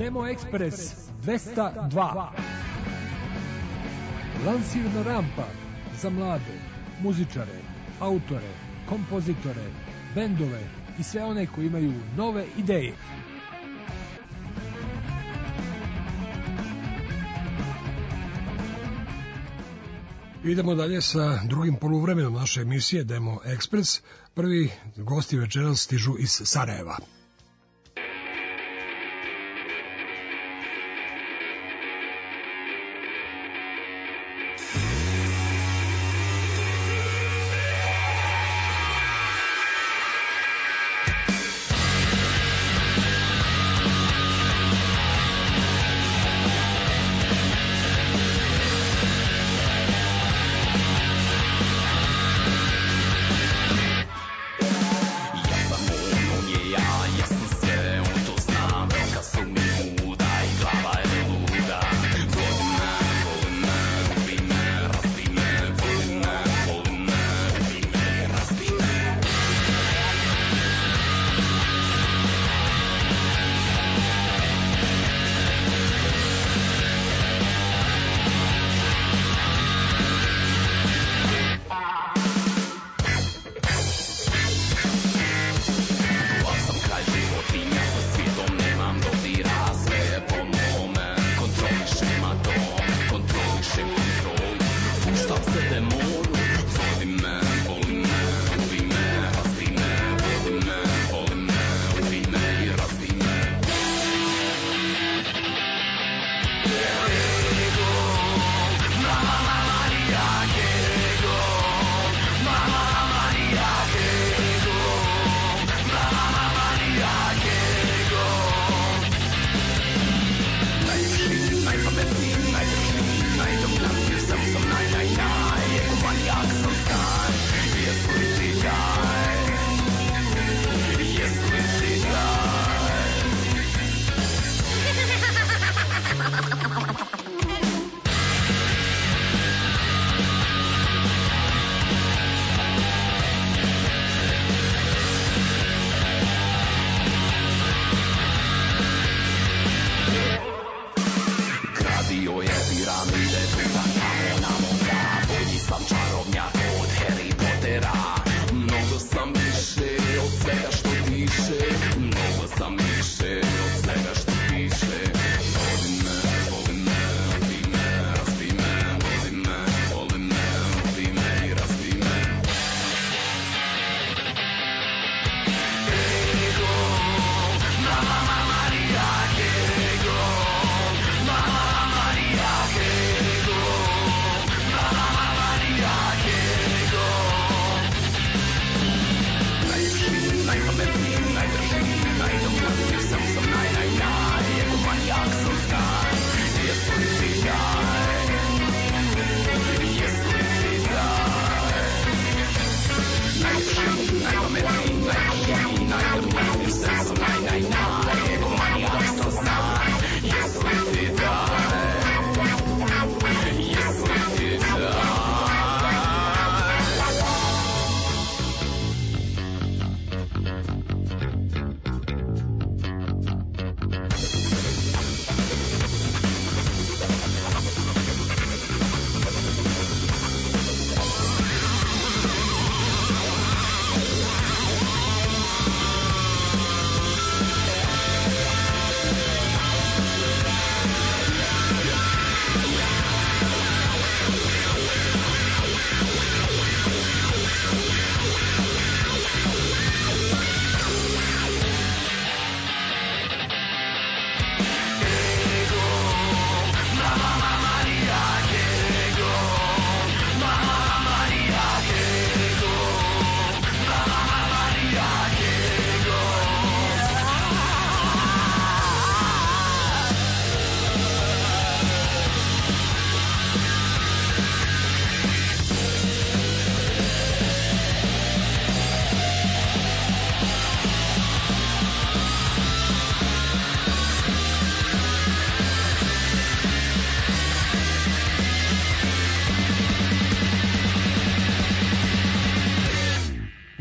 Demo Ekspres 202. Lansirna rampa za mlade muzičare, autore, kompozitore, bendove i sve one koji imaju nove ideje. Idemo dalje sa drugim poluvremenom naše emisije Demo Ekspres. Prvi gosti večeras stižu iz Sarajeva. Ja sam on je ja,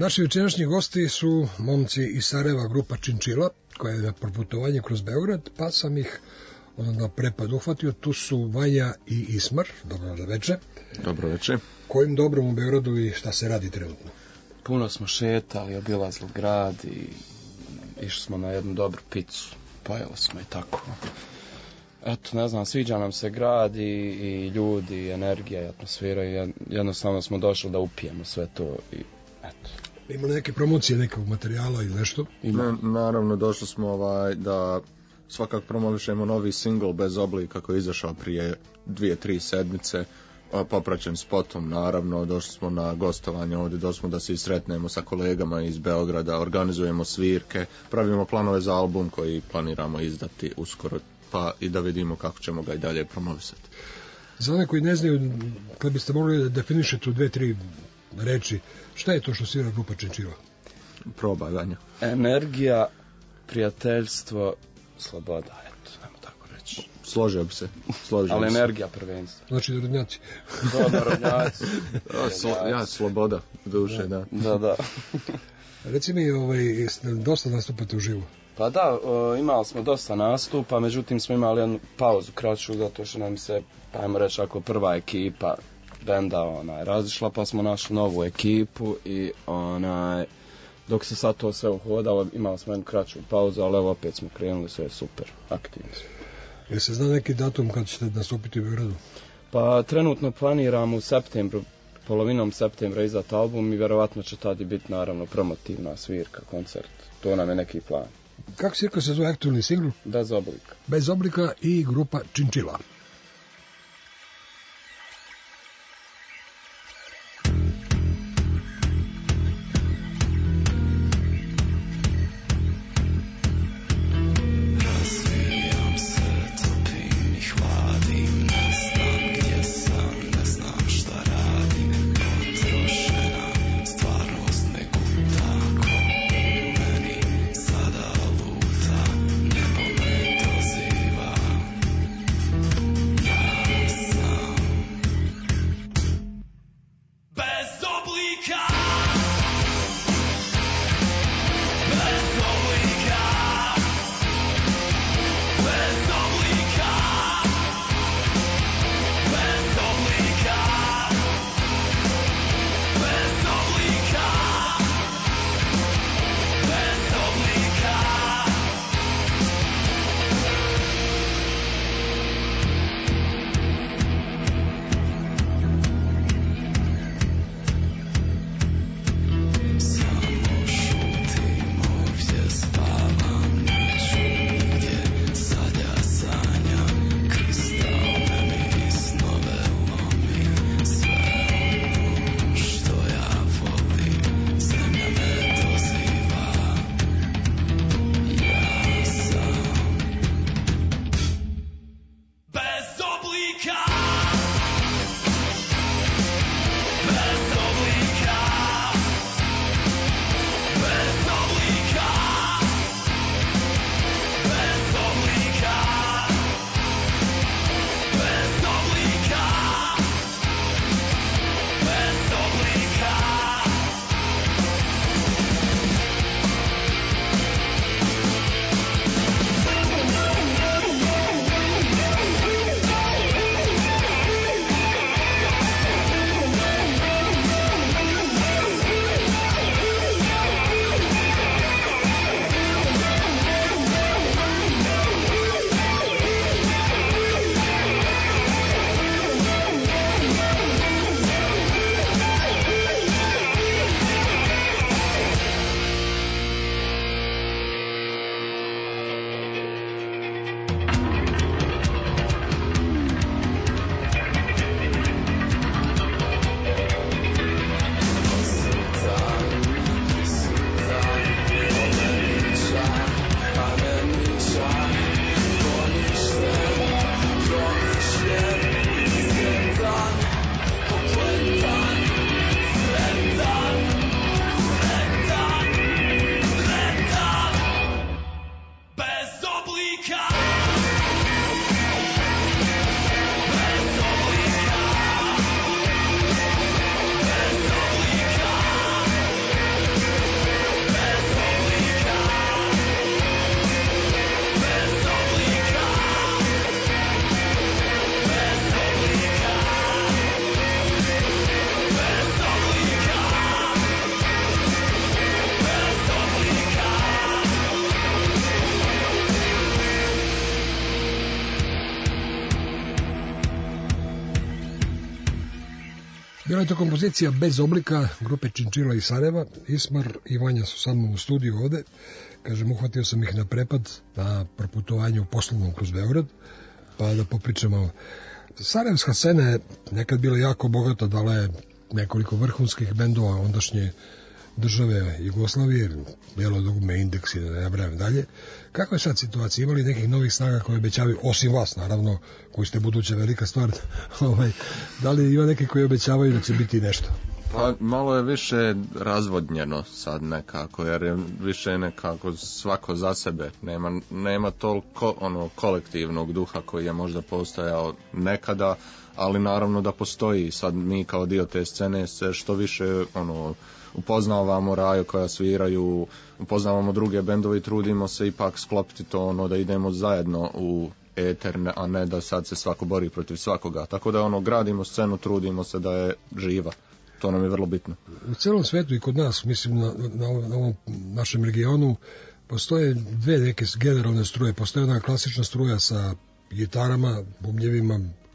Naši večerašnji gosti su momci iz Sarajeva, grupa Činčila, koja je na proputovanje kroz Beograd, pa sam ih onda prepad uhvatio. Tu su Vanja i Ismar. Dobro veče. Dobro veče. Kojim dobrom u Beogradu i šta se radi trenutno? Puno smo šetali, obilazili grad i išli smo na jednu dobru picu. Pojeli smo i tako. Eto, ne znam, sviđa nam se grad i ljudi, i energija i atmosfera i jednostavno smo došli da upijemo sve to i eto. Ima neke promocije nekog materijala ili nešto? Naravno, došli smo da svakako promovišemo novi singl Bez oblika koji je izašao prije 2-3 sedmice, popraćen spotom, naravno. Došli smo na gostovanje ovdje, došli smo da se sretnemo sa kolegama iz Beograda, organizujemo svirke, pravimo planove za album koji planiramo izdati uskoro, pa i da vidimo kako ćemo ga i dalje promovisati. Za one koji ne znaju, kad biste mogli da definišete u 2-3 reči, šta je to što svira grupa Činčila? Probaj, Vanja. Energija, prijateljstvo, sloboda, eto, nemo tako reći. Složio bi se. Ali energija prvenstvo. Znači narodnjaci. Narodnjaci. Ja, sloboda, duše, da. Da. Reci mi, dosta nastupate uživo. Pa da, imali smo dosta nastupa, međutim smo imali jednu pauzu kraću, zato što nam se, ajmo reći, ako prva ekipa benda razišla, pa smo našli novu ekipu i dok se sad to sve uhodalo, imali smo jednu kraću pauzu, ali evo opet smo krenuli, sve super, aktivni smo. Jel se zna neki datum kad ćete nastupiti u Beogradu? Pa trenutno planiramo u septembru, polovinom septembra izdati album i vjerovatno će tada biti naravno promotivna svirka, koncert. To nam je neki plan. Kako se zove aktualni singl? Bez oblika. Bez oblika i grupa Činčila. Bila je to kompozicija Bez oblika grupe Činčila iz Sarajeva. Ismar i Vanja su sa mnom u studiju ovde. Kažem, uhvatio sam ih na prepad na proputovanju poslovnom kroz Beograd, pa da popričamo. Sarajevska scena je nekad bila jako bogata, dala je nekoliko vrhunskih bendova ondašnje države Jugoslavije, Bijelo dugme, Indeks i da ne nabrajam dalje. Kako je sad situacija? Imali nekih novih snaga koje obećavaju, osim vas naravno, koji ste buduća velika stvar, da li ima neki koji obećavaju da će biti nešto? Pa malo je više razvodnjeno sad nekako, jer je više nekako svako za sebe. Nema toliko kolektivnog duha koji je možda postojao nekada, ali naravno da postoji. Sad mi kao dio te scene se što više upoznavamo Raju koja sviraju, upoznavamo druge bendove i trudimo se ipak sklopiti to da idemo zajedno u eter, a ne da sad se svako bori protiv svakoga. Tako da gradimo scenu, trudimo se da je živa. To nam je vrlo bitno. U celom svetu i kod nas, mislim na ovom našem regionu, postoje dve neke generalne struje. Postoje ona klasična struja sa gitarama, bubnjevima,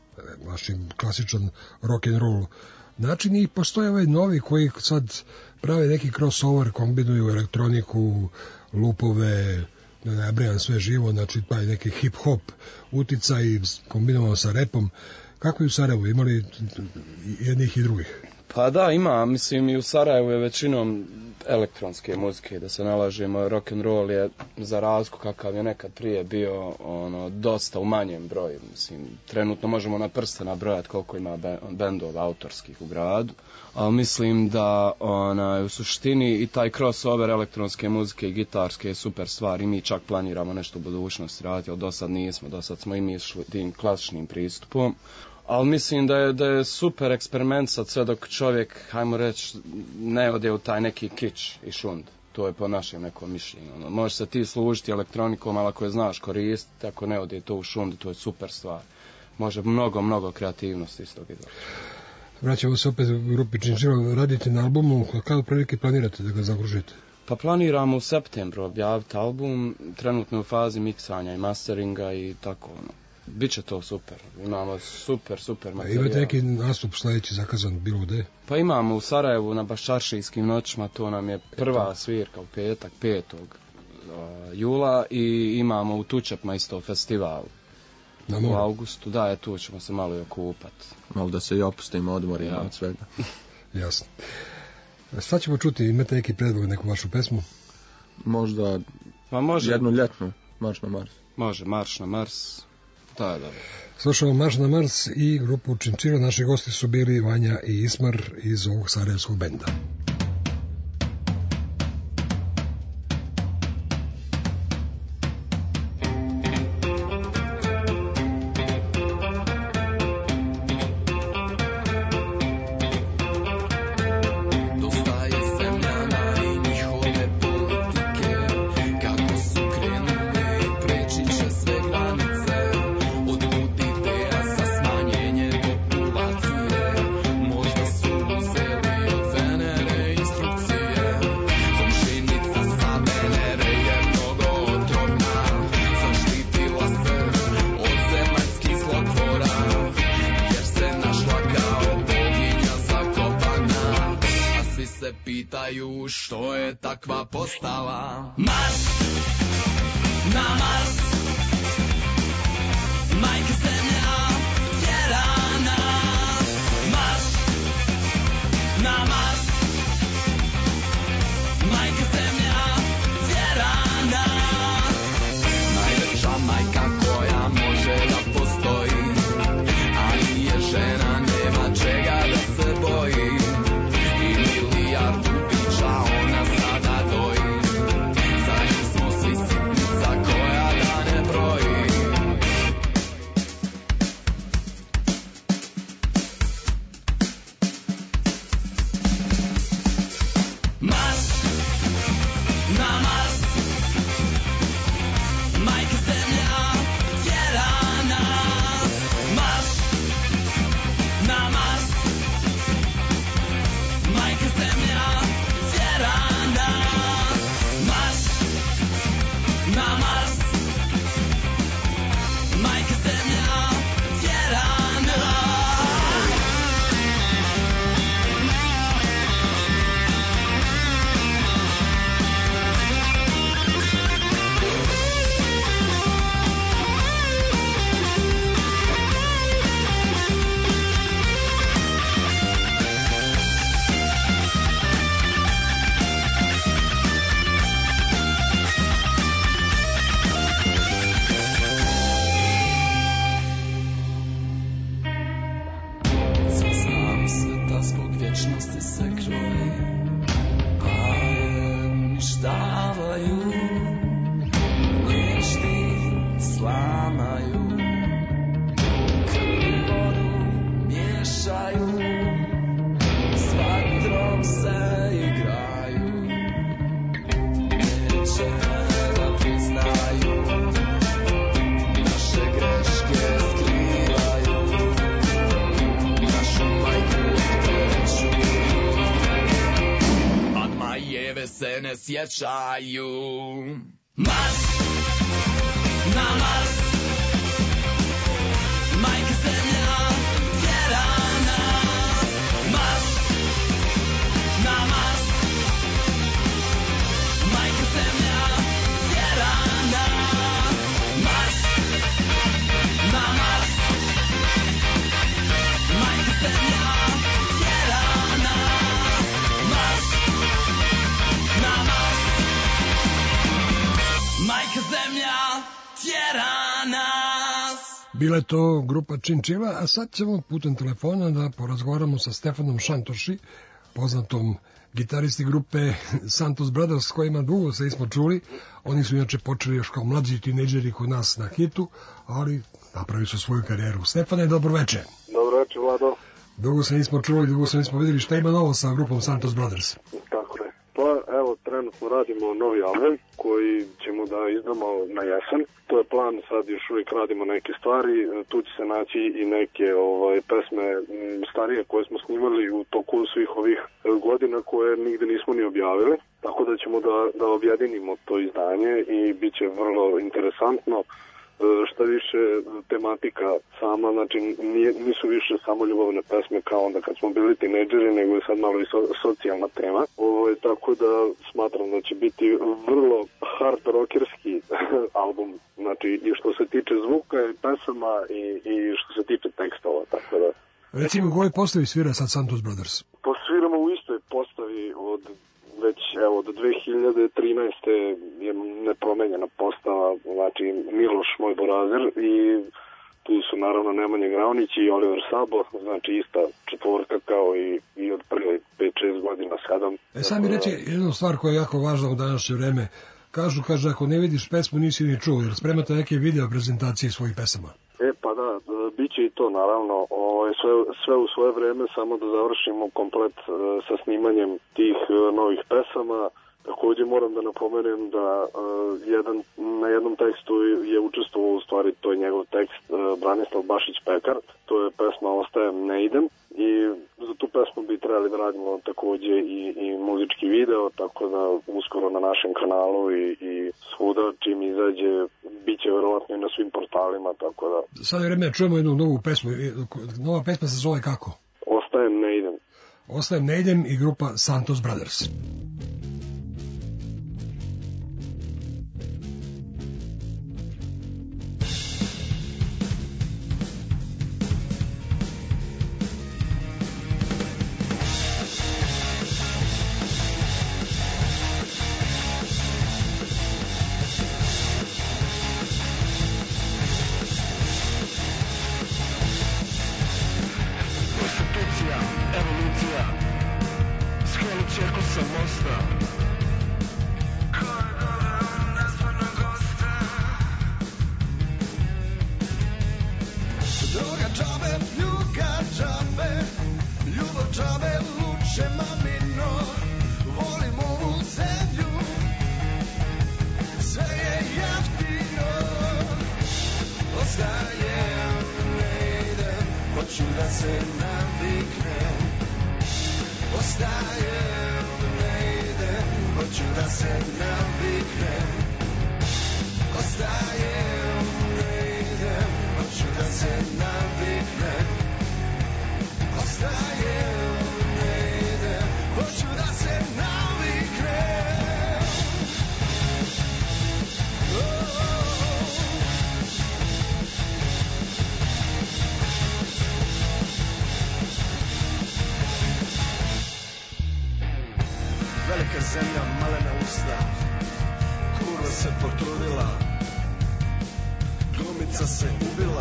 našim klasičan rock and roll način, i postoje ovaj novi koji sad prave neki crossover, kombinuju elektroniku, lupove, da ne nabrajam sve živo, znači pa neki hip-hop uticaj kombinovano sa repom. Kako je u Sarajevu? Imali jednih i drugih? Pa da, ima, mislim i u Sarajevu je većinom elektronske muzike, da se nalažemo, rock and roll je za razliku kakav je nekad prije bio dosta u manjem broju, mislim, trenutno možemo na prste nabrojati koliko ima bendova autorskih u gradu, ali mislim da u suštini i taj crossover elektronske muzike i gitarske je super stvar i mi čak planiramo nešto u budućnosti raditi, ali do sad nismo, do sad smo i mi išli tim klasičnim pristupom. Ali mislim da je super eksperiment sad sve dok čovjek, hajmo reći, ne ode u taj neki kič i šund. To je po našem nekom mišljenju. Možeš se ti služiti elektronikom, ali ako je znaš koristiti, ako ne ode to u šund, to je super stvar. Može mnogo kreativnosti iz toga izlači. Vraćamo se opet u grupi Činčila, radite na albumu, kada prilike planirate da ga zaokružite? Pa planiramo u septembru objaviti album, trenutno u fazi miksanja i masteringa i tako Biće to super, imamo super materijal. Imate neki nastup sledeći zakazan bilo gde? Pa imamo u Sarajevu na Baščaršijskim noćima, to nam je prva svirka u petak, 5. jula, i imamo u Tučepma isto festival u augustu, da, tu ćemo se malo i okupati. Malo da se i opustimo, odmorimo od svega. Jasno. Sad ćemo čuti, imate neki predlog, neku vašu pesmu? Možda jednu ljetnu, Marš na Mars. Može, Marš na Mars. Da. Slušamo Marš na Mars i grupu Činčila. Naši gosti su bili Vanja i Ismar iz ovog sarajevskog benda. Što je takva postava? Marš na Mars, majka zemlja tjera nas. Marš na Mars, majka zemlja tjera nas. Najveća majka koja može da postoji, a nije žena, nema čega da se boji. I milijardu ona sada doji, za nju smo svi sitnica koja da osjećaju. Marš na Mars, majka zemlja tjera nas. Marš na Mars, majka zemlja tjera nas. Marš na Mars, majka zemlja tjera nas. Marš na Mars, majka zemlja tjera nas. Bila je to grupa Činčila, a sad ćemo putem telefona da porazgovaramo sa Stefanom Šantoši, poznatom gitaristi grupe Santos Brothers, s kojima dugo se nismo čuli. Oni su inače počeli još kao mlađi tinejdžeri kod nas na hitu, ali napravili su svoju karijeru. Stefane, dobro večer. Dobro večer, Vlado. Dugo se nismo čuli, dugo se nismo vidjeli. Šta ima novo sa grupom Santos Brothers? Tako je. Pa evo, trenutno radimo novi album koji ćemo da izdamo na jesen. To je plan, sad još uvijek radimo neke stvari. Tu će se naći i neke pesme starije koje smo snimali u toku svih ovih godina koje nigde nismo ni objavili. Tako da ćemo da objedinimo to izdanje i bit će vrlo interesantno. Šta više, tematika sama, znači nisu više samo ljubavne pesme kao onda kad smo bili tinejdžeri, nego je sad malo i socijalna tema. Tako da smatram da će biti vrlo hard rockerski album, znači i što se tiče zvuka i pesama i što se tiče tekstova, tako da. Recimo, u kojoj postavi svira sad Santos Brothers? Posviramo u istoj postavi od već evo do 2013. je nepromenjena postava, znači Miloš moj Borazer i tu su naravno Nemanja Gravnić i Oliver Sabo, znači ista četvorka kao i od prve 5-6 godina sadam. Sad mi reći jednu stvar koja je jako važna u današnje vreme. Kaže, ako ne vidiš pesmu nisi ni čuo, jer spremate neke video prezentacije svojih pesama. Pa da, bit će i to naravno, sve u svoje vreme, samo da završimo komplet sa snimanjem tih novih pesama. Takođe moram da napomenem da na jednom tekstu je učestvovao, u stvari to je njegov tekst, Branislav Bašić-Pekar, to je pesma Ostajem ne idem i za tu pesmu bi trebali da radimo takođe i muzički video, tako da uskoro na našem kanalu i svuda čim izađe bit će verovatno i na svim portalima, tako da. Sad je vreme da čujemo jednu novu pesmu, nova pesma se zove kako? Ostajem ne idem. Ostajem ne idem i grupa Santos Brothers. Velika zemlja, malena usta, kurva se potrudila, glumica se ubila,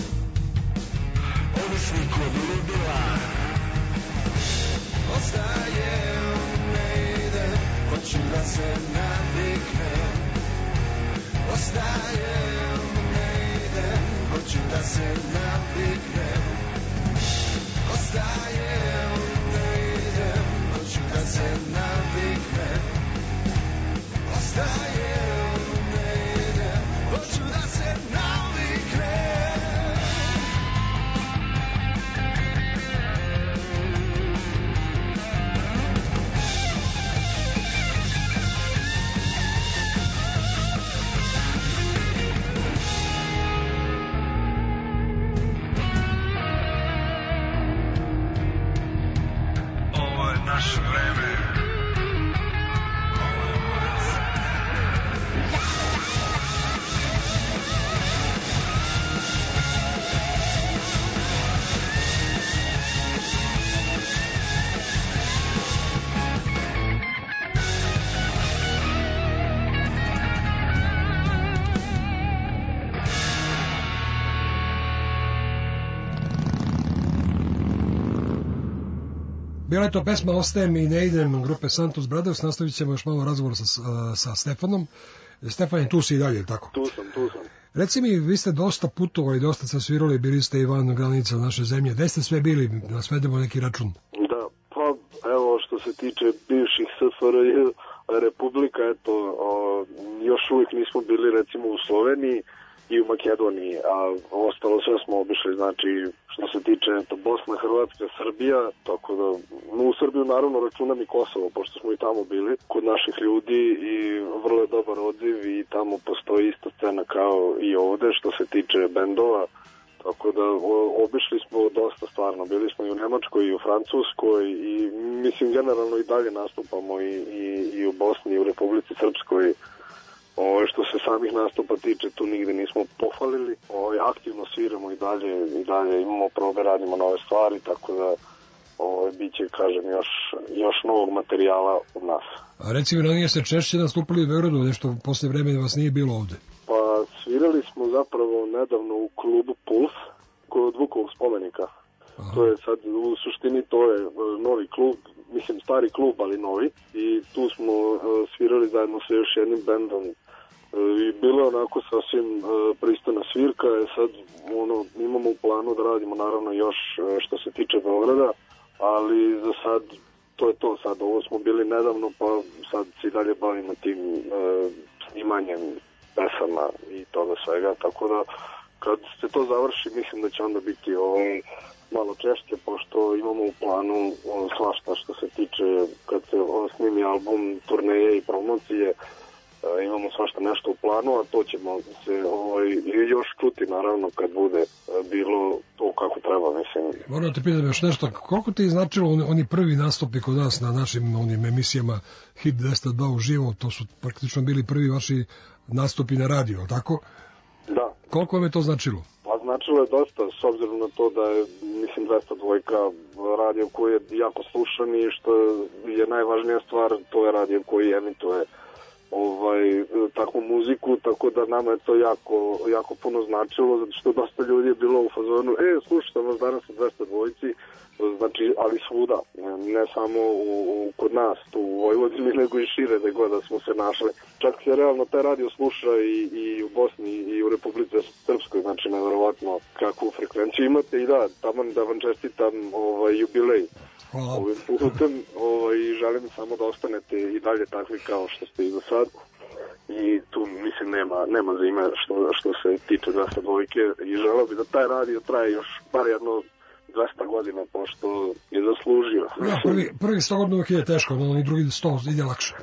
ovisnik od ludila. Ostajem, ne idem, hoću da se naviknem. Ostajem, ne idem, hoću da se naviknem. Ostajem, ne idem, hoću da se naviknem. Ostajem, ne idem, hoću da se naviknem. Bila je to pesma Ostajem i ne idem grupe Santos Brothers. Nastavit ćemo još malo razgovor sa Stefanom. Stefan, tu si i dalje, tako? Tu sam. Reci mi, vi ste dosta putovali, dosta se svirali, bili ste i van granica naše zemlje. Gde ste sve bili? Nasvedemo neki račun. Da, pa evo što se tiče bivših SFRJ republika, eto, još uvijek nismo bili recimo u Sloveniji i u Makedoniji, a ostalo sve smo obišli, znači što se tiče eto, Bosna, Hrvatska, Srbija, tako da u Srbiju naravno računam i Kosovo, pošto smo i tamo bili kod naših ljudi i vrlo je dobar odziv i tamo postoji ista scena kao i ovde što se tiče bendova, tako da obišli smo dosta stvarno, bili smo i u Nemačkoj i u Francuskoj i mislim generalno i dalje nastupamo i u Bosni i u Republici Srpskoj. Što se samih nastupa tiče, tu nigde nismo pofalili, aktivno sviramo i dalje imamo probe, radimo nove stvari, tako da bit će, kažem, još novog materijala od nas. A reci mi, ranije ste češće nastupali u Beogradu, nešto posle vremena vas nije bilo ovde? Pa svirali smo zapravo nedavno u klubu Puls, kod Vukovog spomenika. Aha. To je sad, u suštini to je novi klub, mislim stari klub, ali novi, i tu smo svirali zajedno sa još jednim bendom. I bilo je onako sasvim pristojna svirka, sad imamo u planu da radimo naravno još što se tiče Beograda, ali za sad to je to, sad ovo smo bili nedavno, pa sad se i dalje bavimo tim snimanjem pesama i toga svega, tako da kad se to završi mislim da će onda biti malo češće, pošto imamo u planu svašta što se tiče kad se snimi album, turneje i promocije, imamo svašta nešto u planu, a to ćemo se još čuti naravno kad bude bilo to kako treba, mislim. Moram da te pitam još nešto, koliko ti je značilo oni prvi nastupi kod nas na našim onim emisijama Hit 202 uživo, to su praktično bili prvi vaši nastupi na radio, tako? Da. Koliko vam je to značilo? Pa značilo je dosta, s obzirom na to da je, mislim, 202 radio koji je jako slušan i što je najvažnija stvar, to je radio koji emituje takvu muziku, tako da nama je to jako puno značilo, zato što dosta ljudi je bilo u fazonu, slušam vas danas u 202, znači, ali svuda, ne samo kod nas, tu u Vojvodini, nego i šire da god da smo se našli. Čak se realno taj radio sluša i u Bosni i u Republici Srpskoj, znači neverovatno kakvu frekvenciju imate i da, tamo da vam čestitam jubilej. Ovim putem i želim samo da ostanete i dalje takvi kao što ste i do sad i tu mislim nema zime što se tiče 202 i želeo bi da taj radio traje još bar jedno 200 godina pošto je zaslužio. Ja, prvi 100 godina uvijek je teško, no oni drugi 100 ide lakše.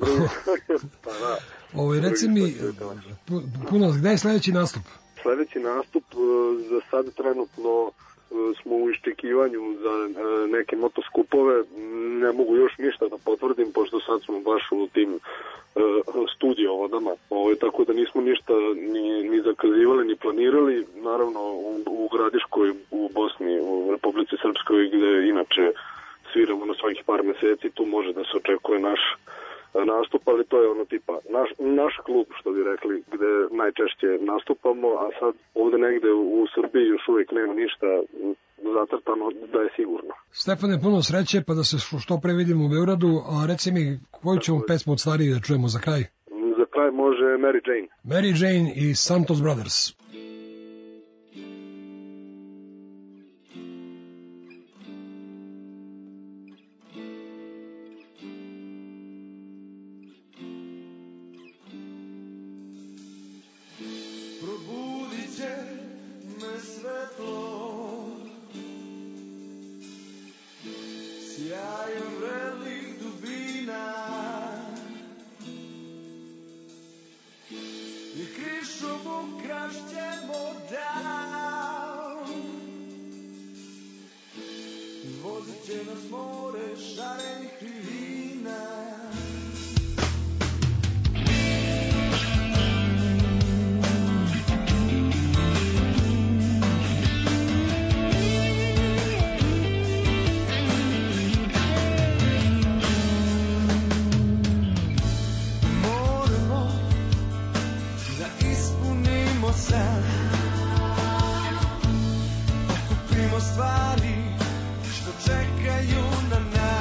Pa da. Reci mi, puno, gde je sledeći nastup? Sledeći nastup za sad trenutno smo u iščekivanju za neke motoskupove, ne mogu još ništa da potvrdim, pošto sad smo baš u tim studio vodama, tako da nismo ništa ni zakazivali, ni planirali, naravno u Gradiškoj, u Bosni, u Republici Srpskoj, gde inače sviramo na svakih par meseci, tu može da se očekuje naš nastup, ali to je tipa naš klub, što bi rekli, gde najčešće nastupamo, a sad ovde negde u Srbiji još uvijek nema ništa zacrtano da je sigurno. Stefane, puno sreće, pa da se što pre vidimo u Beogradu, a reci mi koju ćemo pesmu od stariji da čujemo za kraj? Za kraj može Mary Jane. Mary Jane i Santos Brothers. Stvari što čekaju na nas.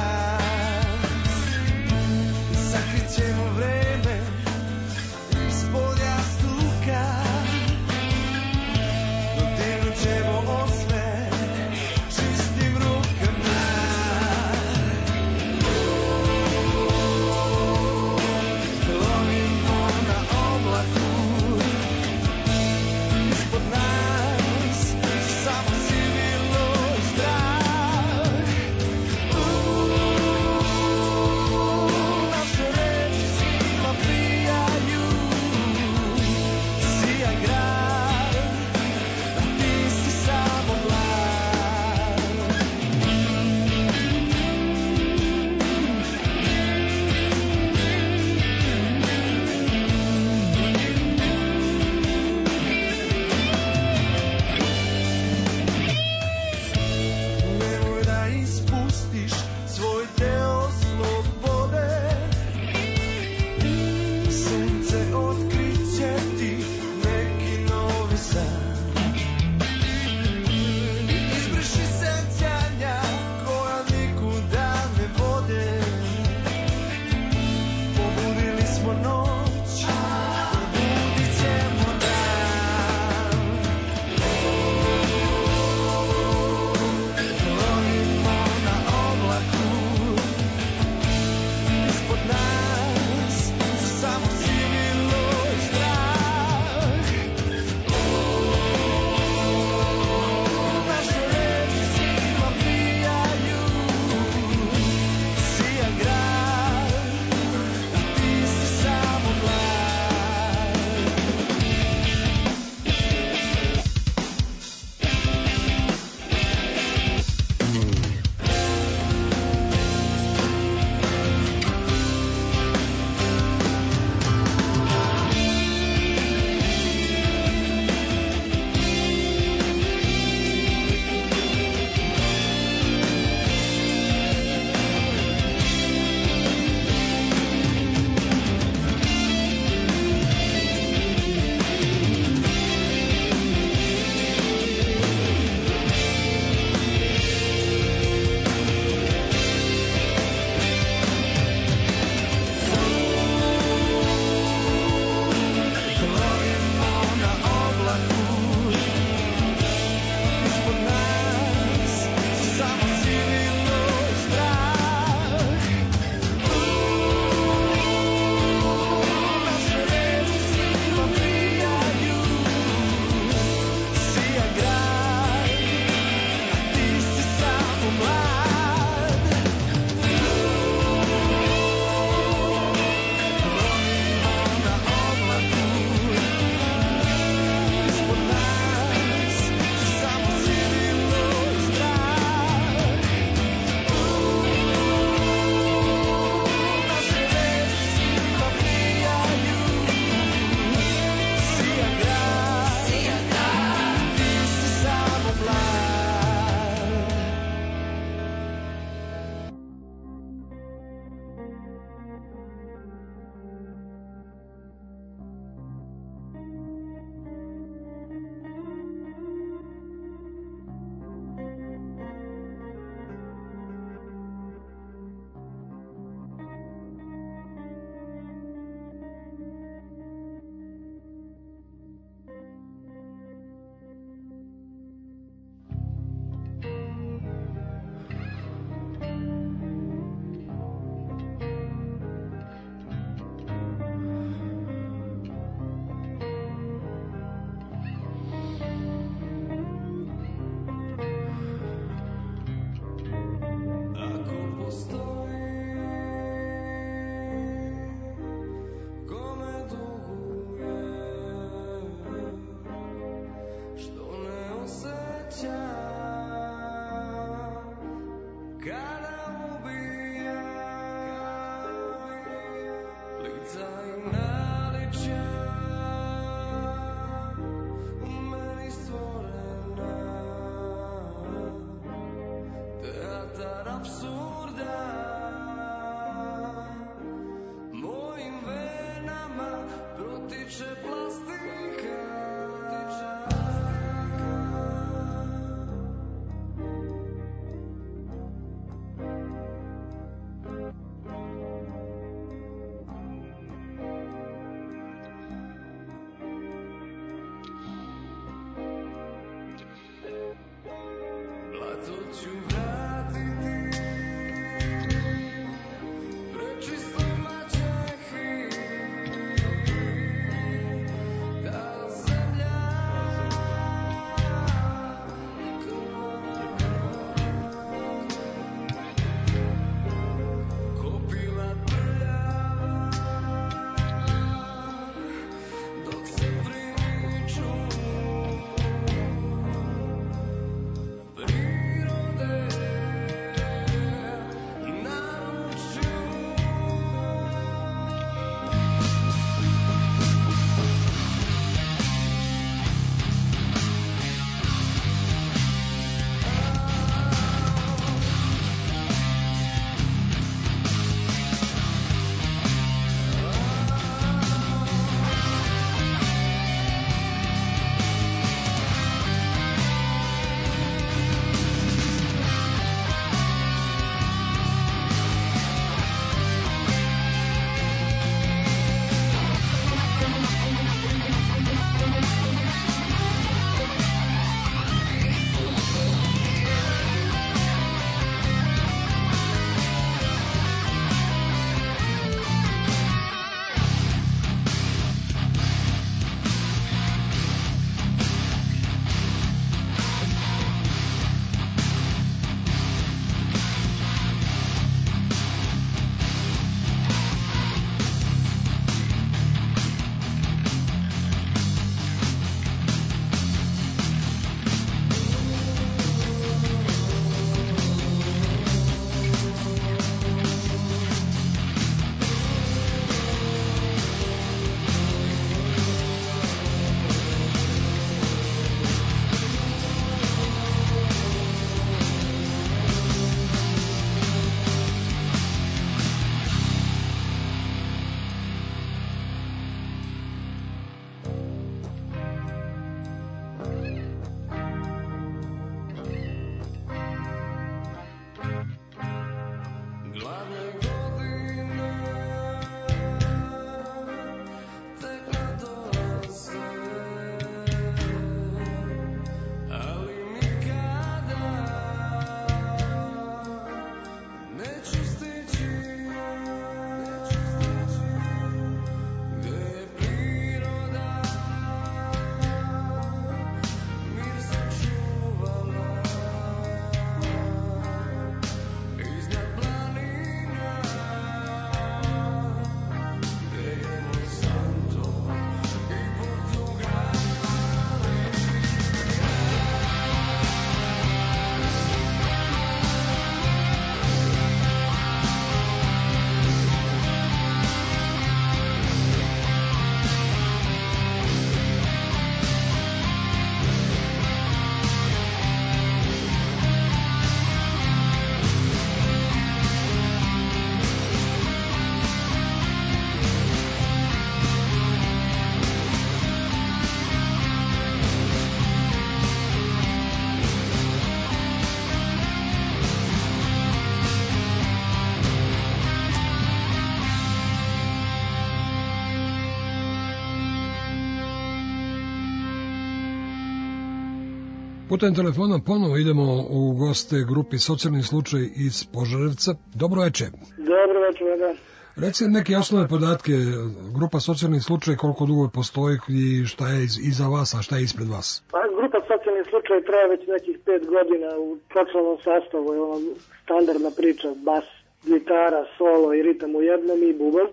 Putem telefona ponovo idemo u goste grupi Socijalni slučaj iz Požarevca. Dobro večer. Dobro večer, da. Reci neke osnovne podatke, grupa Socijalni slučaj, koliko dugo postoji i šta je iza vas, a šta je ispred vas? Pa, grupa Socijalni slučaj traje već nekih 5 godina u profesionalnom sastavu, je ono standardna priča, bas, gitara, solo i ritam u jednom i buban.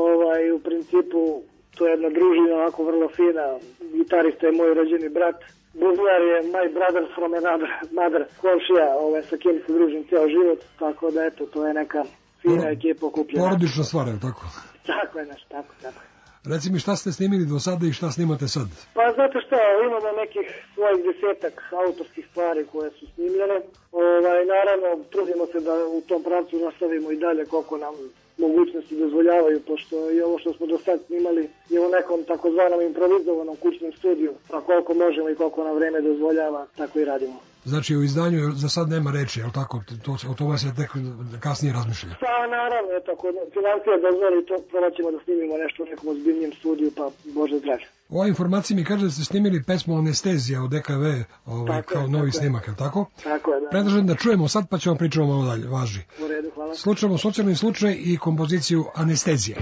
U principu to je jedna družina, onako vrlo fina, gitarista je moj rođeni brat, bubnjar je my brother from another komšija, sa kim se družim ceo život, tako da eto, to je neka fina ekipa okupljena. Porodična stvar, je tako? Tako je nešto, tako. Reci mi šta ste snimili do sada i šta snimate sad? Pa znate šta, imamo nekih svojih 10-ak autorskih stvari koje su snimljene. Naravno, trudimo se da u tom pravcu nastavimo i dalje koliko nam mogućnosti dozvoljavaju, pošto i ovo što smo do sad snimali je u nekom takozvanom improvizovanom kućnom studiju, pa koliko možemo i koliko nam vreme dozvoljava, tako i radimo. Znači u izdanju za sad nema reči, je li tako? O tome se tek kasnije razmišlja. Pa naravno, eto, ako financija dozvoli, to probat ćemo da snimimo nešto u nekom ozbiljnijem studiju, pa Bože zdravlje. U ovoj informaciji mi kaže da ste snimili pesmu Anestezija od DKV kao novi snimak, je li tako? Tako je, da. Predlažem da čujemo sad, pa ćemo pričamo malo dalje, važi. U redu, hvala. Slučajemo socijalni slučaj i kompoziciju Anestezija.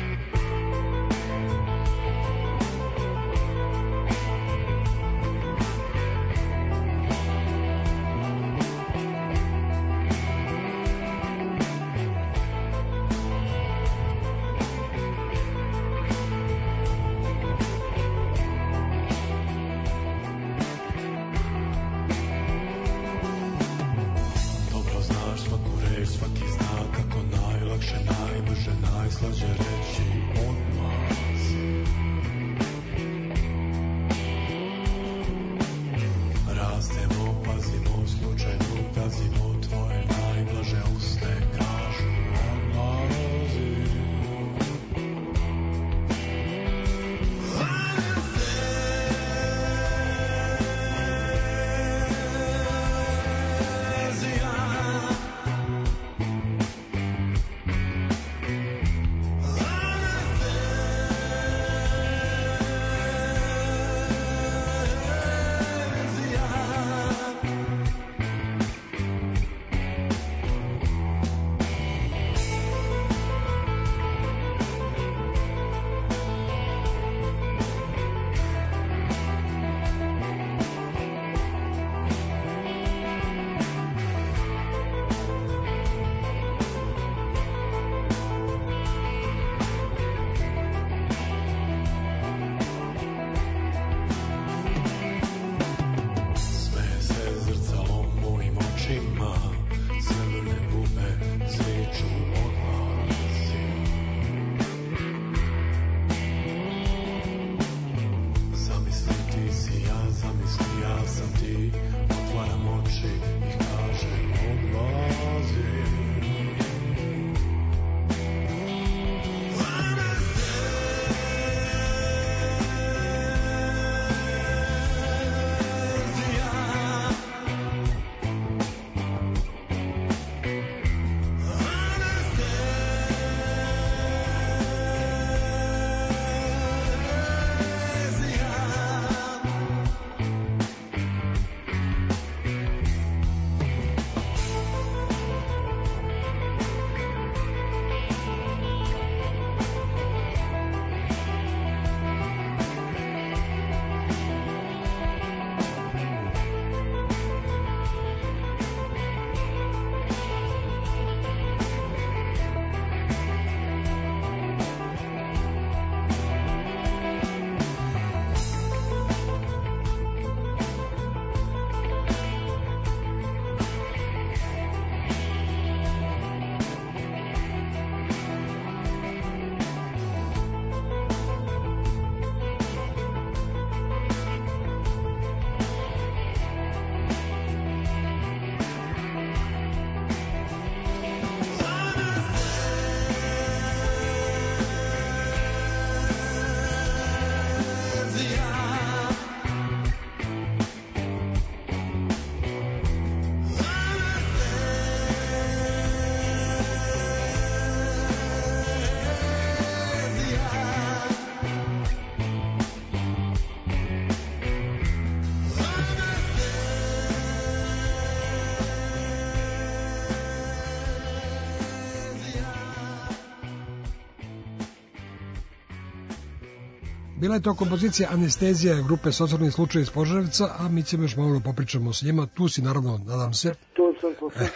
Bila je to kompozicija Anestezija grupe Socijalni slučaj iz Požarevca, a mi ćemo još malo popričamo s njima. Tu si naravno, nadam se. Tu sam.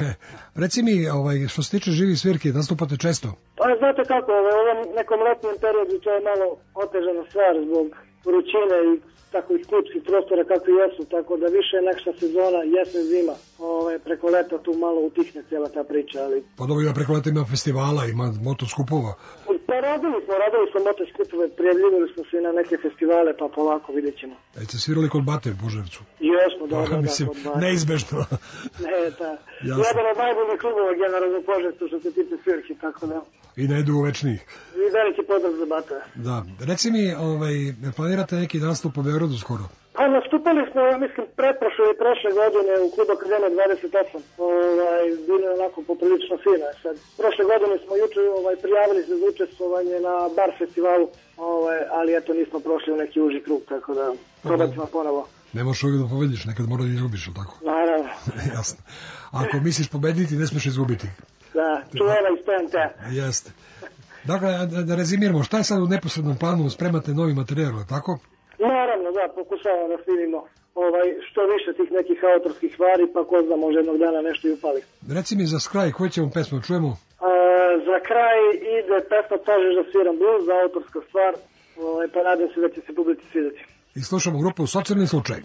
Reci mi, što se tiče živih svirki, nastupate često? Pa znate kako, u ovom nekom letnjem periodu to je malo otežana stvar zbog vrućine i takvih klipskih prostora kakvi jesu, tako da više je nekša sezona, jesen, zima. Preko leta tu malo utihne cijela ta priča, ali... Pa dobro, preko leta ima festivala, ima motoskupova. Pa radili smo motoskupove, prijavljivali smo se na neke festivale, pa polako vidjet ćemo. Ste svirali kod Bate u Požarevcu? Jesmo, da, mislim, kod Bate. Neizbežno. Ne, da. Jedan od najboljih klubova generalno u Požarevcu što se tiče svirki, tako da... I ne idu večnih. I veliki pozdrav za Bate. Da, reci mi, planirate neki nastup po Beogradu skoro? Pa Pa nastupali smo, ja mislim, pretprošle i prošle godine u klubu Akademija 28. Bili onako poprilično fino. Sad, prošle godine smo juče prijavili se za učestvovanje na bar festivalu, ali eto nismo prošli u neki uži krug, tako da probat ćemo ponovo. Ne možeš uvijek da pobediš, nekad mora da izgubiš, ili tako? Naravno. Jasno. Ako misliš pobediti, ne smiješ izgubiti. Da, čuvena iz TNT. Jeste. Dakle, da rezimiramo, šta je sad u neposrednom planu, spremate novi materijal, tako? Naravno, da, pokušavamo da snimimo što više tih nekih autorskih stvari, pa ko zna, može jednog dana nešto i upali. Reci mi za kraj, koju ćemo pesmu čujemo? Za kraj ide pesma Tražiš da sviram blues, autorska stvar, pa nadam se da će se publici svidjeti. I slušamo grupu Socijalni slučaj.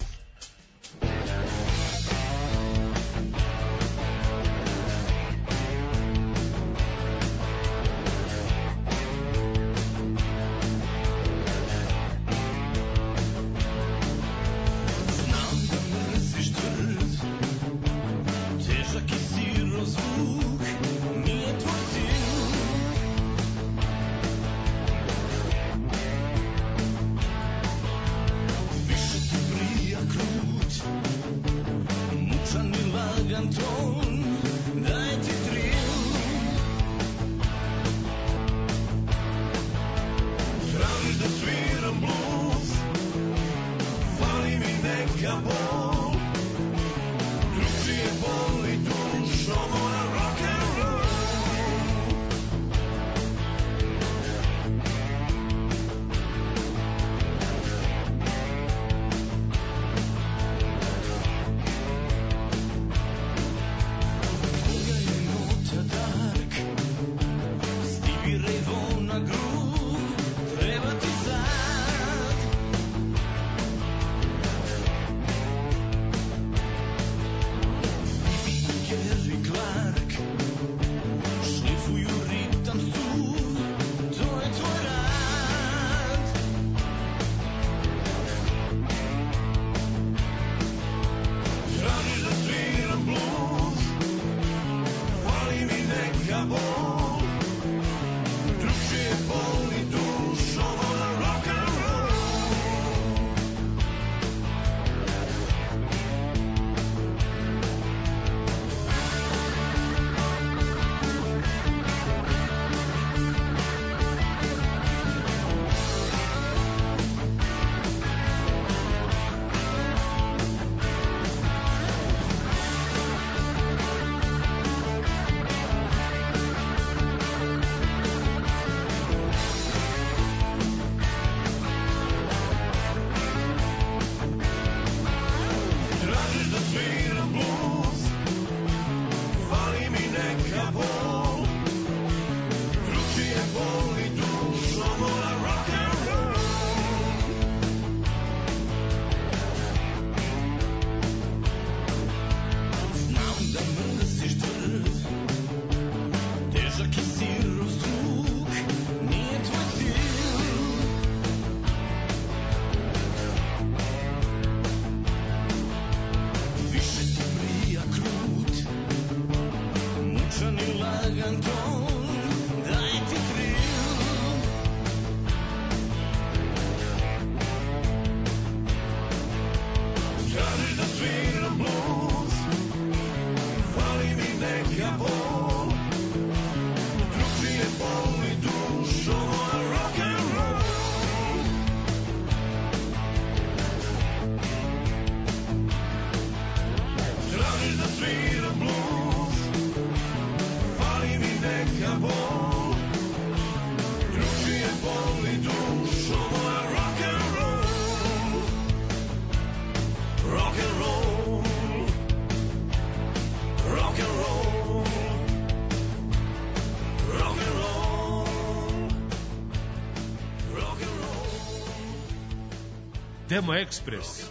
Demo Express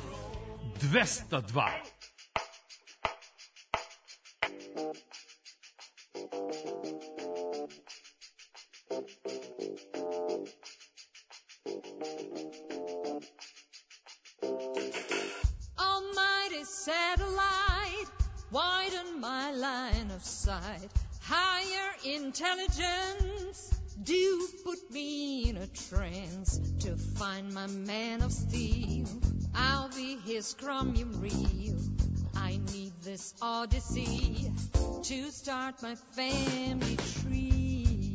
202. Almighty satellite, widen my line of sight. Higher intelligence, do put me in a trance to find my man of steel. I'll be is chromium real. I need this odyssey to start my family tree.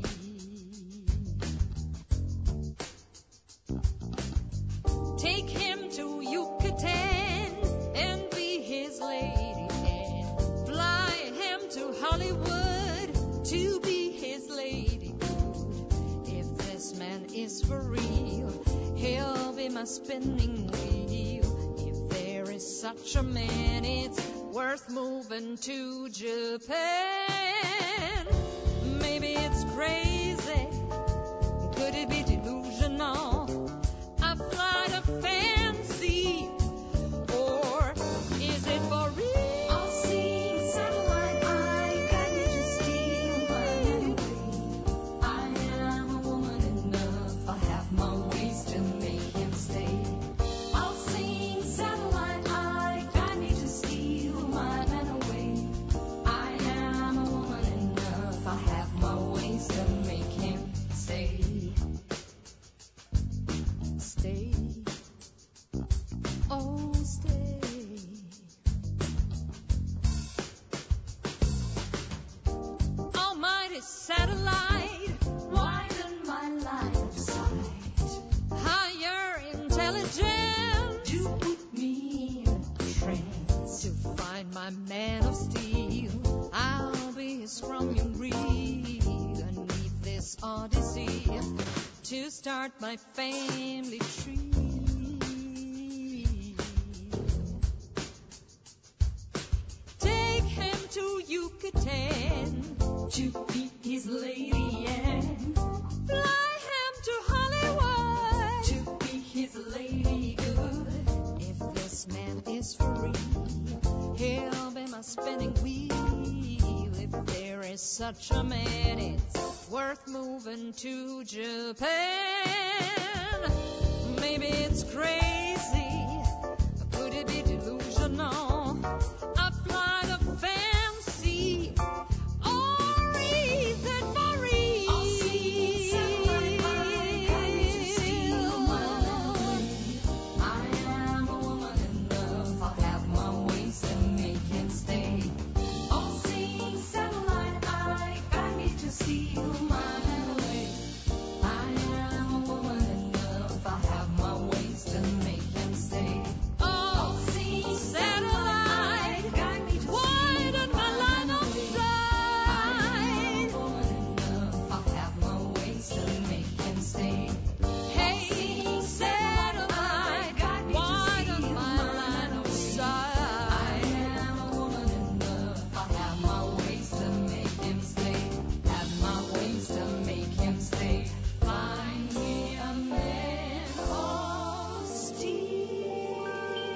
Take him to Yucatan and be his lady, and fly him to Hollywood to be his lady. If this man is for real, he'll be my spinning wheel. If there is such a man, it's worth moving to Japan. Maybe it's crazy, could it be delusional? A flight of fancy, or is it for real? I'll see satellite eye, guide me to steal my man away. I am a woman enough, I'll have my ways to make him stay. I'll sing satellite eye, guide me to steal my man away. I am a woman enough, I'll have my ways to make him stay. Stay, oh stay. Almighty satellite, widen my line of sight. Higher intelligence to put me in a trance. To find my man of steel, I'll be his chromium reel. I need this odyssey to start my family tree. Take him to Yucatan to be his lady, and fly him to Hollywood to be his lady good. If this man is for real, he'll be my spinning wheel. If there is such a man, it's worth moving to Japan. Maybe it's crazy, could it be delusional? A flight of fancy, or is it for real? I'll see satellite eye, guide me to steal my man away. I am a woman enough, I'll have my ways to make him stay. I'll sing satellite eye, guide me to steal my man away. I am a woman enough, I'll have my ways to make him stay. I'll sing satellite, guide me to widen my line of sight. I am a woman enough, I'll have my ways to make him stay. Hey, satellite, guide me widen my line of sight. I am a woman enough, I'll have my ways to make him stay. Have my ways to make him stay. Find me a man of steel.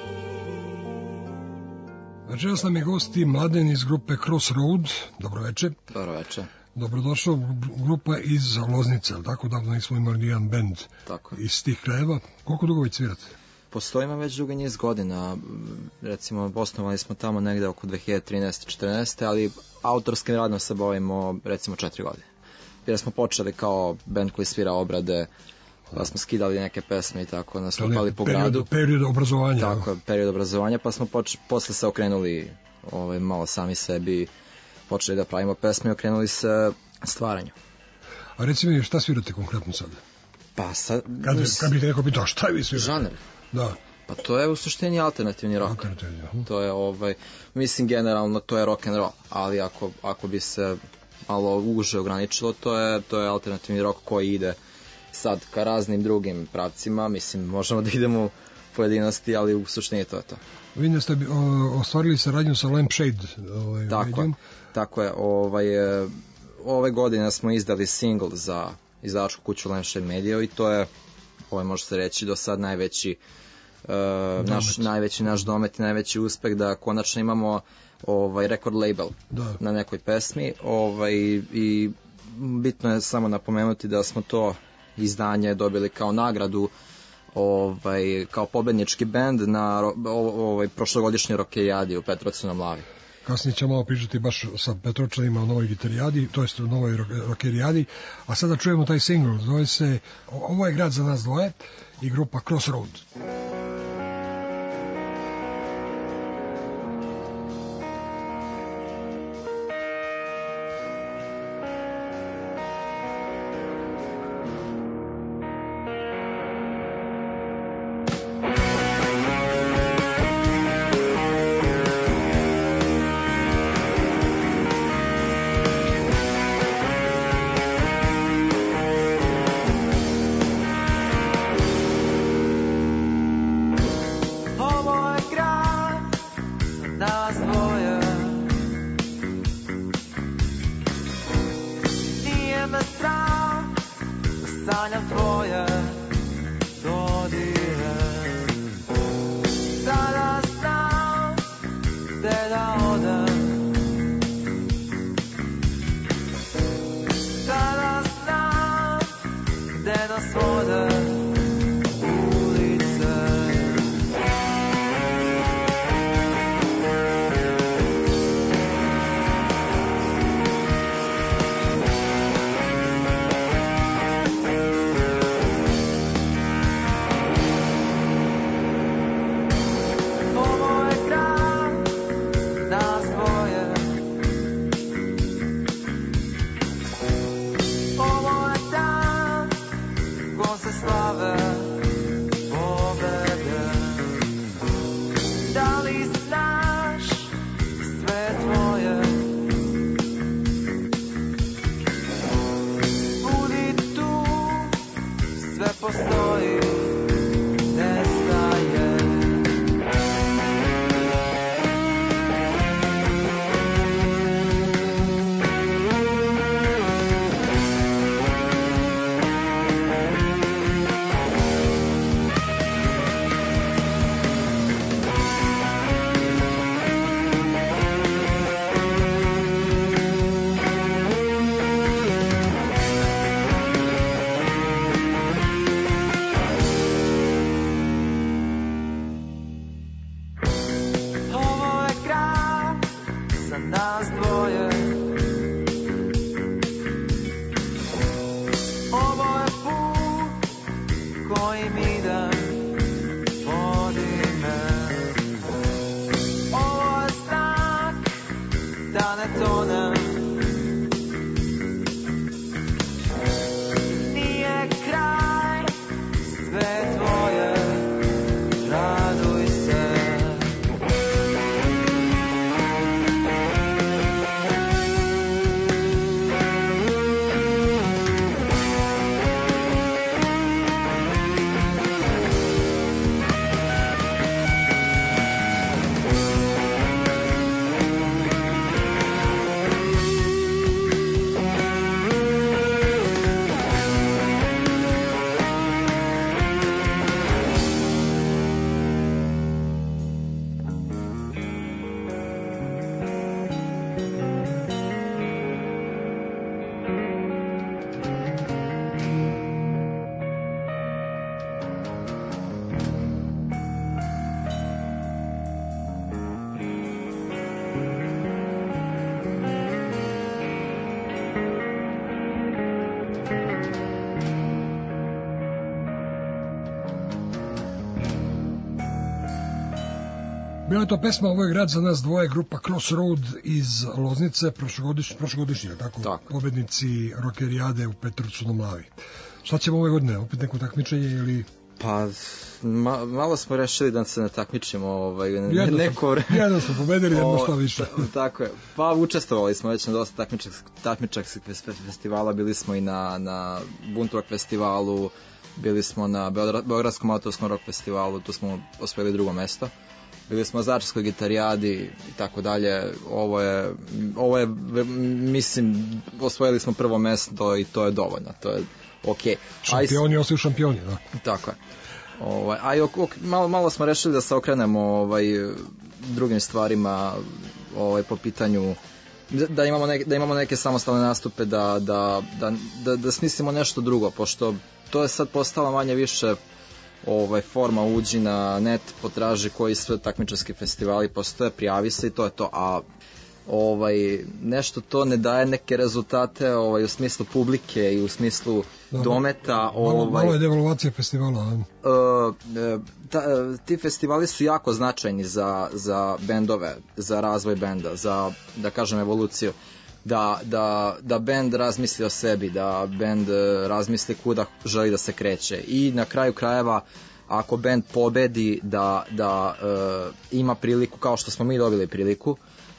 Večeras nam je gost Mladen iz grupe Crossroad. Dobroveče. Dobroveče. Dobrodošao, grupa iz Loznice, ali tako davno nismo imali nijedan bend Tako. iz tih krajeva. Koliko dugo već svirate? Postojimo već dugi niz godina, recimo osnovali smo tamo negde oko 2013-14, ali autorskim radom se bavimo recimo 4 godine. Jer smo počeli kao bend koji svira obrade, pa smo skidali neke pesme i tako, nastupali po gradu. Period obrazovanja. Tako, period obrazovanja, pa smo posle se okrenuli malo sami sebi, počeli da pravimo pesme i okrenuli se stvaranju. A reci mi, šta svirate konkretno sada? Pa sad... Kad bih neko pitao, šta vi svirate? Žaner. Da. Pa to je u suštini alternativni rock. To je mislim generalno to je rock and roll, ali ako bi se malo uže ograničilo, to je alternativni rock koji ide sad ka raznim drugim pravcima, mislim možemo da idemo u pojedinosti, ali u suštini to je to. Vidim da ste ostvarili saradnju sa Lampshade medijom. Tako je, ove godine smo izdali single za izdavačku kuću Lampshade Media i to je, može se reći, do sad najveći naš domet i najveći uspeh da konačno imamo record label na nekoj pesmi i bitno je samo napomenuti da smo to izdanje dobili kao nagradu kao pobednički bend na prošlogodišnjoj rokerijadi u Petrovcu na Mlavi. Kasnije ćemo malo pričati baš sa Petrovčanima o novoj gitarijadi, to jest o novoj rokerijadi, a sada čujemo taj single, zove se Ovo je grad za nas dvoje i grupa Crossroad. li znaš sve tvoje? Budi tu, sve postoji, nestaje. Ovo je grad za nas dvoje. Ovo je put kojim idem, vodi me. Ovo je znak da ne tonem. Nije kraj, sve tvoje, raduj se. Bila je to pesma Ovo je grad za nas dvoje, grupa Crossroad iz Loznice, prošlogodišnji, tako? Pobednici Rokerijade u Petrovcu na Mlavi. Šta ćemo ove godine? Opet neko takmičenje ili... Pa, malo smo rešili da se ne takmičimo. Jedno smo pobedili, jedno šta više. Tako je. Pa, učestvovali smo već na dosta takmičarskih festivala. Bili smo i na Bunt Rock festivalu, bili smo na Beogradskom autorskom rock festivalu, tu smo osvojili drugo mesto. Bili smo na Zračarskoj gitarijadi i tako dalje. Ovo je, mislim, osvojili smo prvo mesto i to je dovoljno, to je okej. Šampioni ostaju šampioni, da. Tako je. Malo smo rešili da se okrenemo drugim stvarima po pitanju da imamo neke samostalne nastupe, da smislimo nešto drugo, pošto to je sad postala manje više forma, uđi na net, potraži koji sve takmičarski festivali postoje, prijavi se i to je to, a nešto to ne daje neke rezultate u smislu publike i u smislu dometa. Malo je devalvacija festivala. Ti festivali su jako značajni za bendove, za razvoj benda, za, da kažem, evoluciju. Da bend razmisli o sebi, da bend razmisli kuda želi da se kreće i na kraju krajeva ako bend pobedi da ima priliku, kao što smo mi dobili priliku,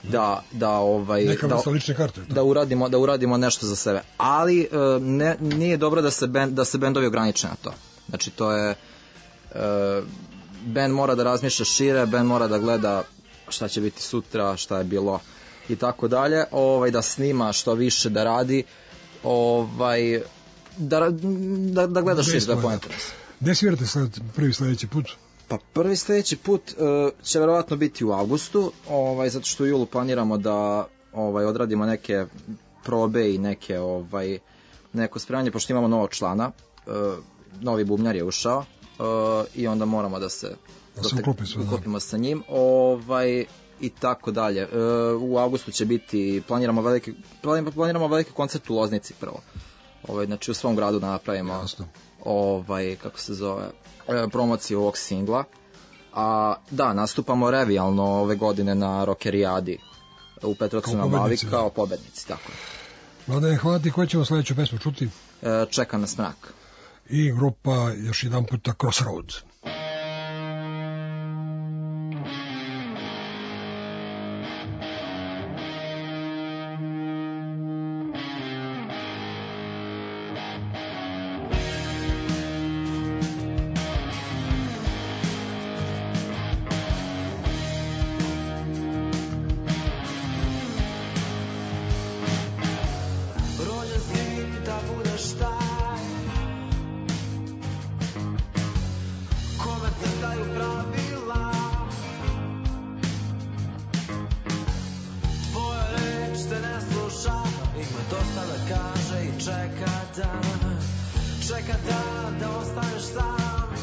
da uradimo nešto za sebe, ali nije dobro da se bendovi ograniče na to. Znači to je bend mora da razmišlja šire, bend mora da gleda šta će biti sutra, šta je bilo i tako dalje, da snima što više, da radi, da gleda šire, da poenta. Gde svirate prvi sledeći put? Pa prvi sledeći put će verovatno biti u avgustu, zato što u julu planiramo da odradimo neke probe i neko spremanje, pošto imamo novog člana, novi bubnjar je ušao i onda moramo da se uklopimo sa njim i tako dalje. U avgustu će biti, planiramo veliki koncert u Loznici prvo, znači u svom gradu da napravimo kako se zove, promociju ovog singla. A da, nastupamo revijalno ove godine na Rokerijadi u Petrovcu na Mlavi kao pobednici, tako je. Mladene, hvala ti, koju ćemo sledeću pesmu čuti? Čeka nas mrak. I grupa još jedan puta Crossroads. čeka dan da ostaneš sam.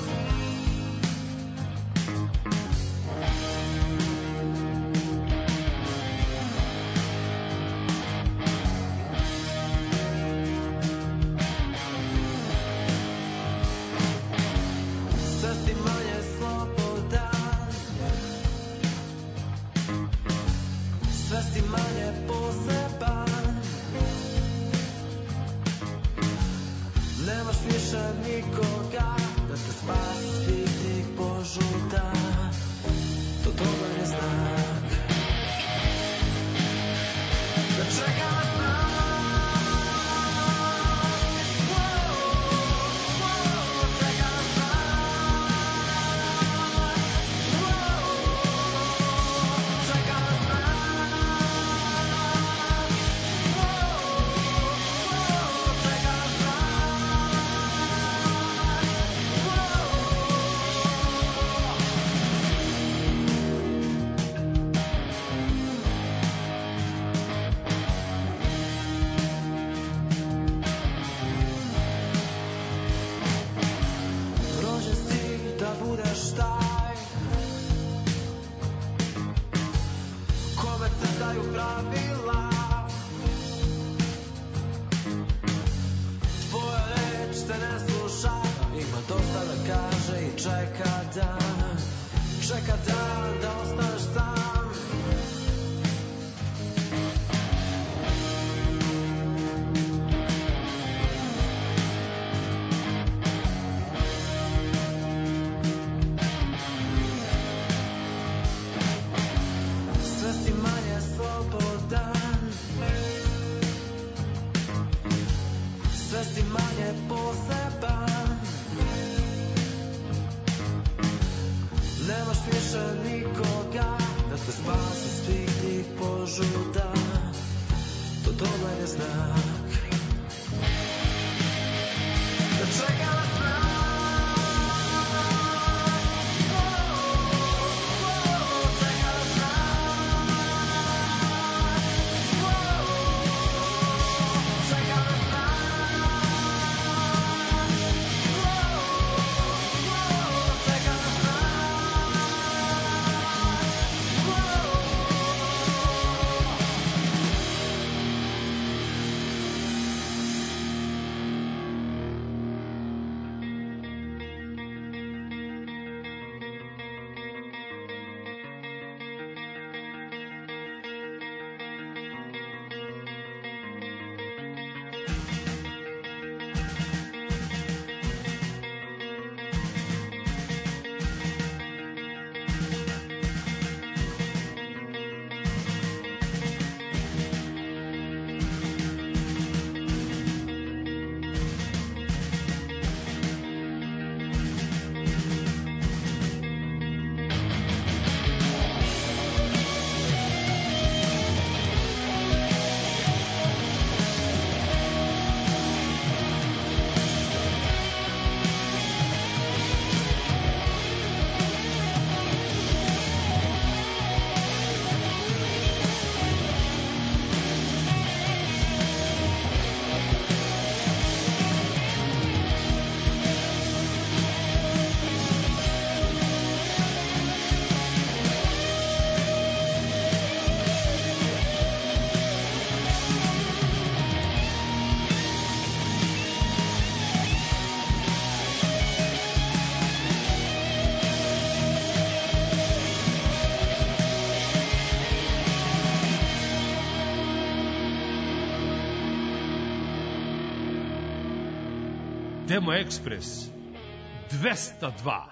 Sve si manje slobodan, sve si manje poseban. Nemaš više nikoga da te spasi svih tih požuda. To dobar je znak da čeka nas znak. Čeka nas znak. Čeka nas znak. Čeka nas rođen si da budeš taj kome se daju pravila. Tvoja reč se ne sluša, ima dosta da kaže i čeka dan da ostaneš sam. Sve si manje slobodan, sve si manje poseban. Nemaš više nikoga da te spasi svih tih požuda. To dobar je znak da čeka nas znak. Čeka nas znak. Čeka nas znak. Čeka nas znak. Demo Express 202.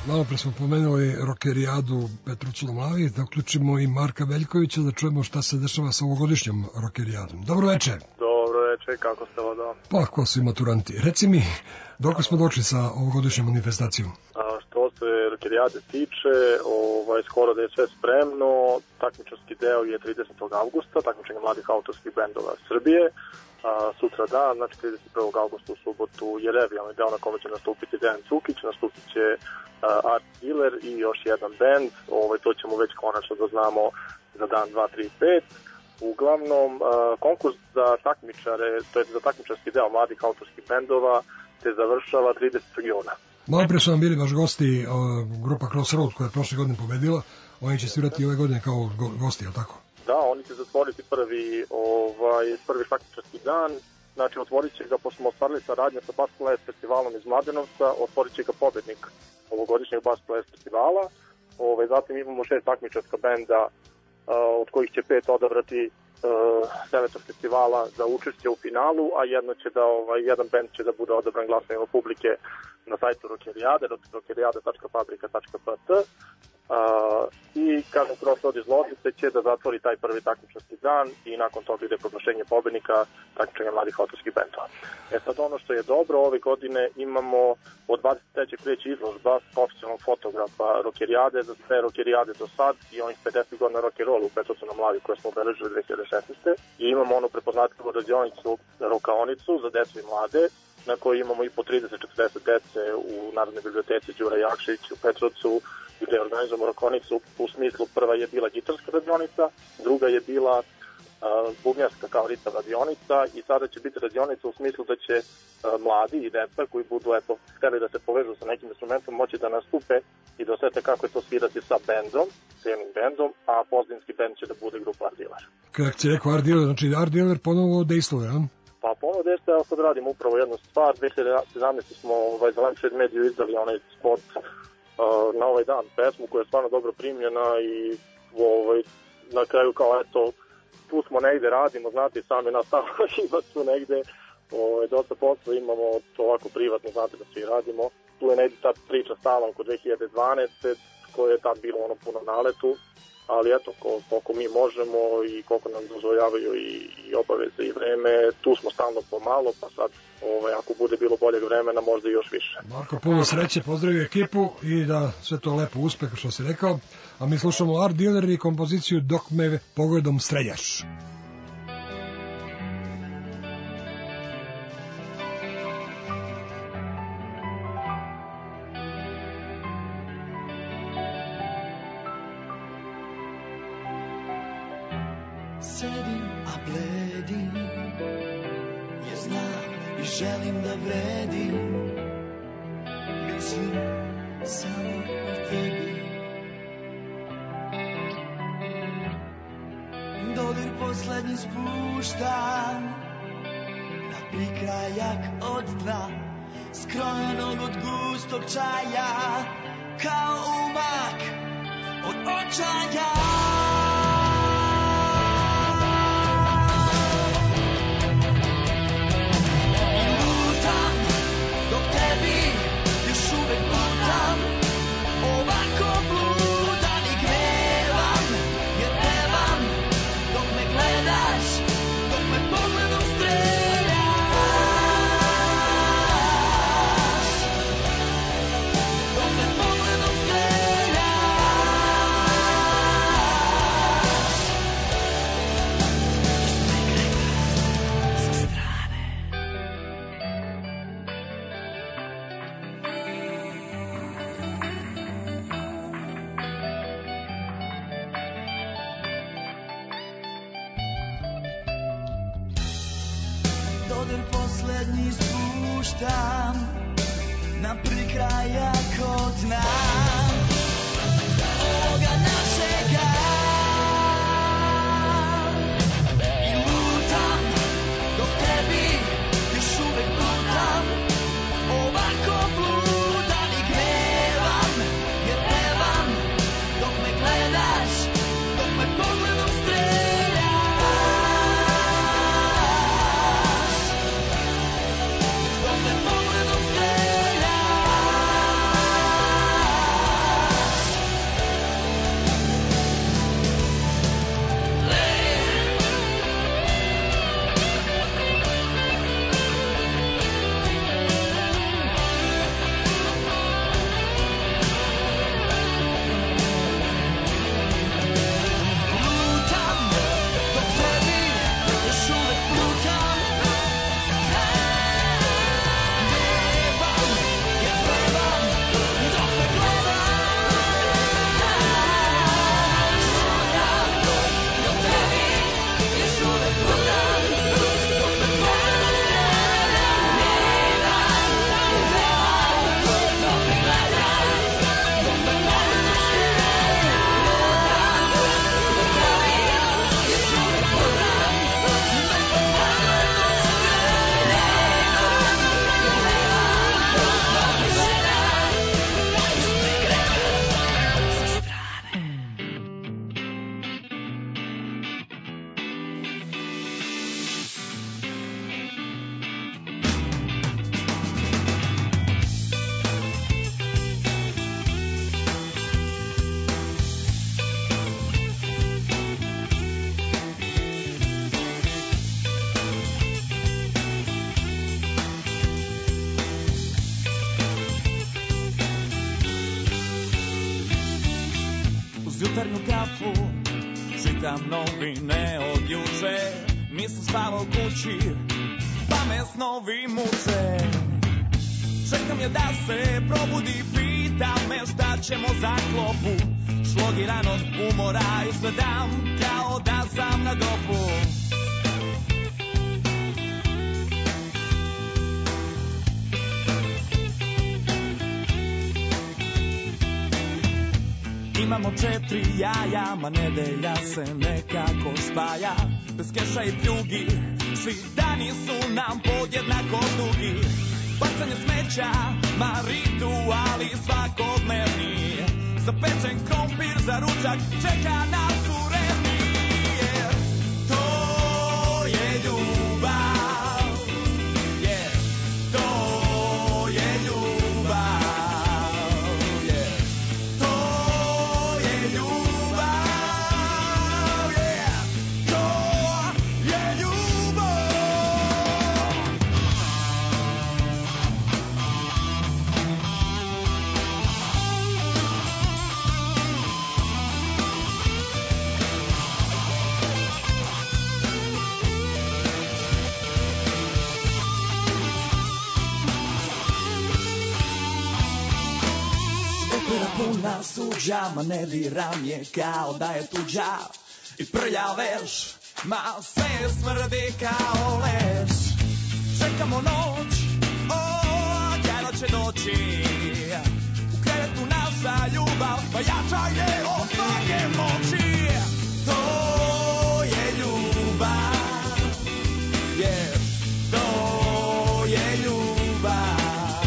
Malo pre smo pomenuli Rokerijadu Petrovcu na Mlavi, da uključimo i Marka Veljkovića da čujemo šta se dešava sa ovogodišnjom Rokerijadom. Dobro večer. Dobro večer, kako ste voda? Pa, ko su i maturanti? Reci mi, dok smo došli sa ovogodišnjom manifestacijom? Što se Rokerijade tiče, skoro da je sve spremno, takmičarski deo je 30. augusta, takmičenje mladih autorskih bendova Srbije. Sutra dan, znači 31. augusta u subotu je revijalni deo na kome će nastupiti Dejan Cukić, nastupit će Art Dealer i još jedan bend, to ćemo već konačno da znamo za dan 2, 3, 5. Uglavnom, konkurs za takmičare, to je za takmičarski deo mladih autorskih bendova, se završava 30. juna. Malo pre su vam bili vaš gosti, grupa Crossroad koja je prošle godine pobedila, oni će svirati ove godine kao gosti, je li tako? Da, oni će zatvoriti prvi takmičarski dan, znači otvorit će ga, pošto smo ostvarili saradnje sa Bass Players festivalom iz Mladenovca, otvorit će ga pobednik ovogodišnjeg Bass Players festivala. Zatim imamo 6 takmičarska benda, od kojih će 5 odabrati Sevetar festivala za učešće u finalu, a jedan bend će da bude odabran glasanjem publike na sajtu Rokerijade, rokerijade.fabrika.pt. I kažem, Crossroad iz Loznice će da zatvori taj prvi takmičarski dan i nakon toga ide proglašenje pobednika takmičenja mladih autorskih bendova. Sad ono što je dobro, ove godine imamo od 23. kreće izložba oficijalnog fotografa Rokerijade za sve Rokerijade do sad i onih 50 godina rock'n'rolla u Petrovcu na Mlavi koje smo obeležili 2016. I imamo onu prepoznatljivu radionicu Rokaonicu za decu i mlade, na kojoj imamo i po 30-40 dece u Narodnoj biblioteci Đura Jakšić u Petrovcu, gde organizujemo rokonicu u smislu, prva je bila gitarska radionica, druga je bila bubnjarska kao ritam radionica i sada će biti radionica u smislu da će mladi i deca koji budu hteli da se povežu sa nekim instrumentom moći da nastupe i da osete kako je to svirati sa bendom, s jednim bendom, a pozadinski bend će da bude grupa Art Dealer. Kako će rekao Art Dealer, znači Art Dealer ponovo dejstvuje, a? Pa ponovo dejstvuje, evo sad radimo upravo jednu stvar, 2017. smo za Lampshade Mediju izdali onaj spot na ovaj dan pesmu koja je stvarno dobro primljena i na kraju kao tu smo negde, radimo, znate, sami nas tamo ima tu negde, dosta posla imamo, to ovako privatno, znate da svi radimo, tu je negde ta priča stala oko 2012. koja je tad bilo puno naletu, ali eto, koliko mi možemo i koliko nam dozvoljavaju i obaveze i vreme, tu smo stalno pomalo, pa sad, ako bude bilo boljeg vremena, možda i još više. Marko, puno sreće, pozdravio ekipu i da sve to lepo uspe, kao što si rekao, a mi slušamo Art Dealer i kompoziciju Dok me pogledom streljaš. Sedim, a bledim, jer znam i želim da vredim. Mislim samo o tebi. Dodir poslednji spuštam na prikrajak od dna, skrojenog od gustog čaja, kao umak od očaja. Dodir poslednji spuštam na prikrajak od dna ovoga našega i lutam dok tebi još uvek lutam, ovako bludan i gnevam, jer pevam dok me gledaš, dok me pogledom streljaš. Dok me pogledom streljaš. večernju kafu, čitam novine od juče, nisam spavao kući, pa me snovi muče. Čekam je da se probudi, pita me šta ćemo za klopu, šlogiran od umora, izgledam kao da sam na dopu. Imamo 4 jaja, ma nedelja se nekako spaja. Bez keša i pljugi, svi dani su nam podjednako dugi. Bacanje smeća, ma rituali svakodnevni. Zapečen krompir za ručak, čeka nas u revni. Jer to je ljubav, jer to je ljubav. Puna suđa, ma ne diram je kao da je tuđa. I prlja veš, ma sve smrdi kao leš. Čekamo noć, kada će doći. U krevetu naša ljubav, pa jača je od svake moći. To je ljubav, jer to je ljubav.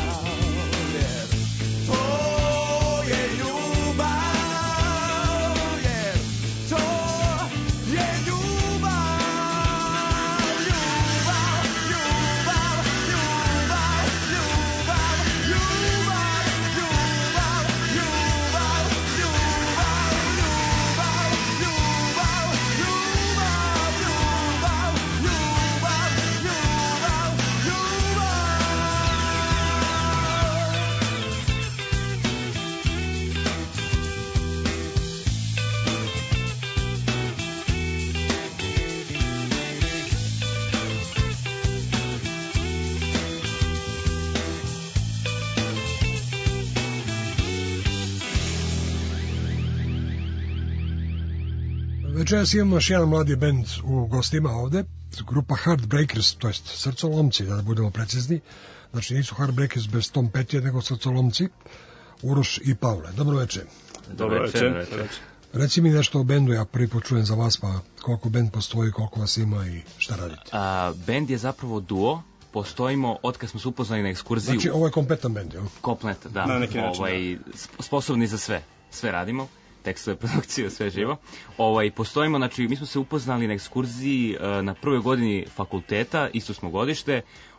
Večeras imamo još jedan mladi bend u gostima ovde, grupa Heartbreakers, to jest Srcolomci, da budemo precizni. Znači nisu Heartbreakers bez Tom Petija, nego Srcolomci, Uroš i Pavle. Dobro večer. Dobro večer. Reci mi nešto o bendu, ja prvi put čujem za vas, pa koliko bend postoji, koliko vas ima i šta radite? Bend je zapravo duo, postojimo od kad smo se upoznali na ekskurziju. Znači ovo je kompletan bend, jel? Komplet, da. Na neki način, sposobni za sve. Sve radimo. Tekstove, produkcije, sve živo. Postojimo, znači, mi smo se upoznali na ekskurziji na prvoj godini fakulteta, isto smo godište,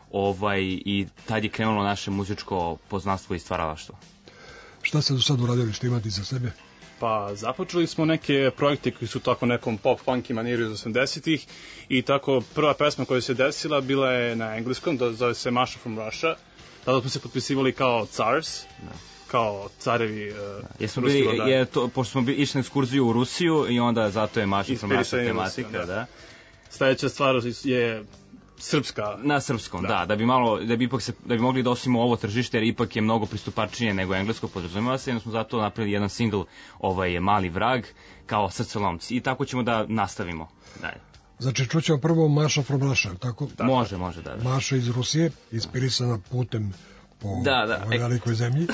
i tad je krenulo naše muzičko poznanstvo i stvaralaštvo. Šta ste do sad uradili, što imate za sebe? Pa, započeli smo neke projekte koji su tako nekom pop-funky maniru iz 80-ih i tako prva pesma koja se desila bila je na engleskom, zove se Masha from Russia. Tada smo se potpisivali kao Cars. Da. Kao carevi ruski vladari. Pošto smo išli na ekskurziju u Rusiju i onda zato je Masha from Russia tematika, da. Sljedeća stvar je srpska. Na srpskom, da bi mogli da osimo ovo tržište, jer ipak je mnogo pristupačnije nego englesko, podrazumeva se, jer smo zato napravili jedan singl, Mali vrag, kao Srcolomci, i tako ćemo da nastavimo dalje. Znači, čućemo prvo Masha from Russia, tako? Može, da. Masha iz Rusije, inspirisana putem po ovoj velikoj zemlji.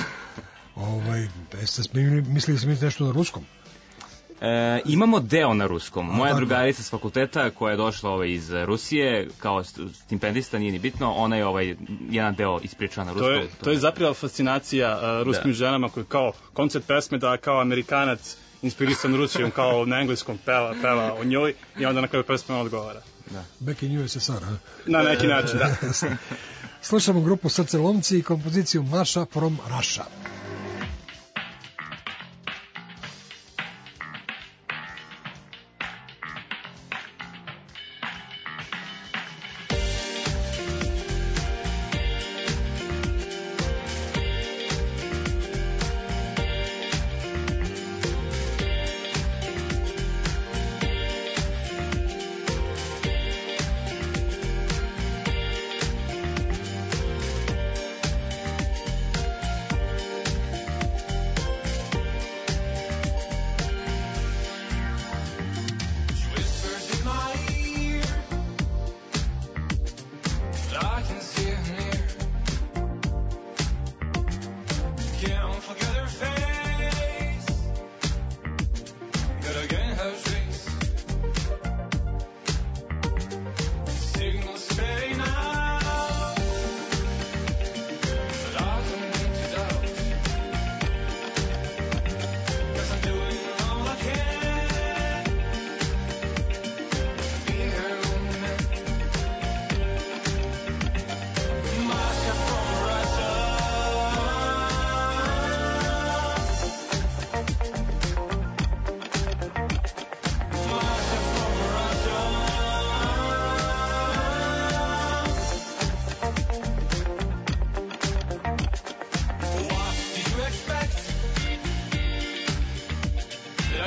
Mislili ste nešto na ruskom? Imamo deo na ruskom. Moja drugarica s fakulteta koja je došla iz Rusije kao stipendista, nije ni bitno, ona je jedan deo ispričala na ruskom. To je zapravo fascinacija ruskim ženama koji kao koncept pesme da kao Amerikanac inspirisan Rusijom, kao na engleskom peva o njoj i onda na kraju pesma odgovara. Back in USSR, ha? Na neki način, da. Slušamo grupu Srcolomci i kompoziciju Masha from Russia.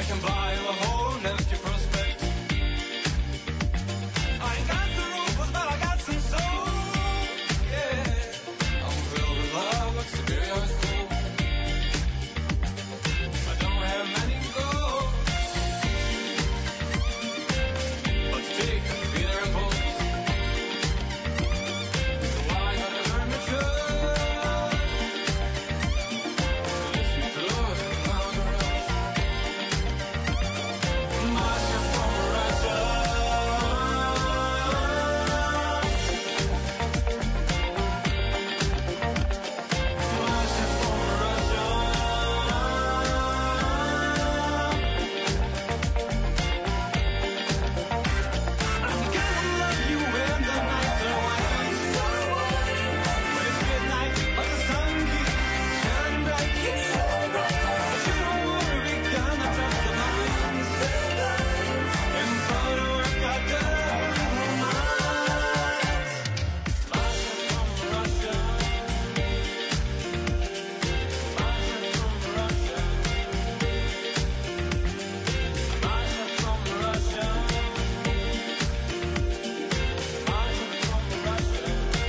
I can buy you a whole empty prospect. I ain't got the rules, but I got some soul. Yeah, I'm filled with love, like Siberia is cool. I don't have many goals, but take Peter and Paul. So I gotta learn to trust. Listen to love around the rush. Masha from Russia. Masha from Russia. I'm gonna love you when the nights are white. When it's midnight, but the sun keeps shining bright. But you don't wanna be gonna trust the lines. And for the work I've done, Masha from Russia. Masha from Russia. Masha from Russia. Masha from Russia.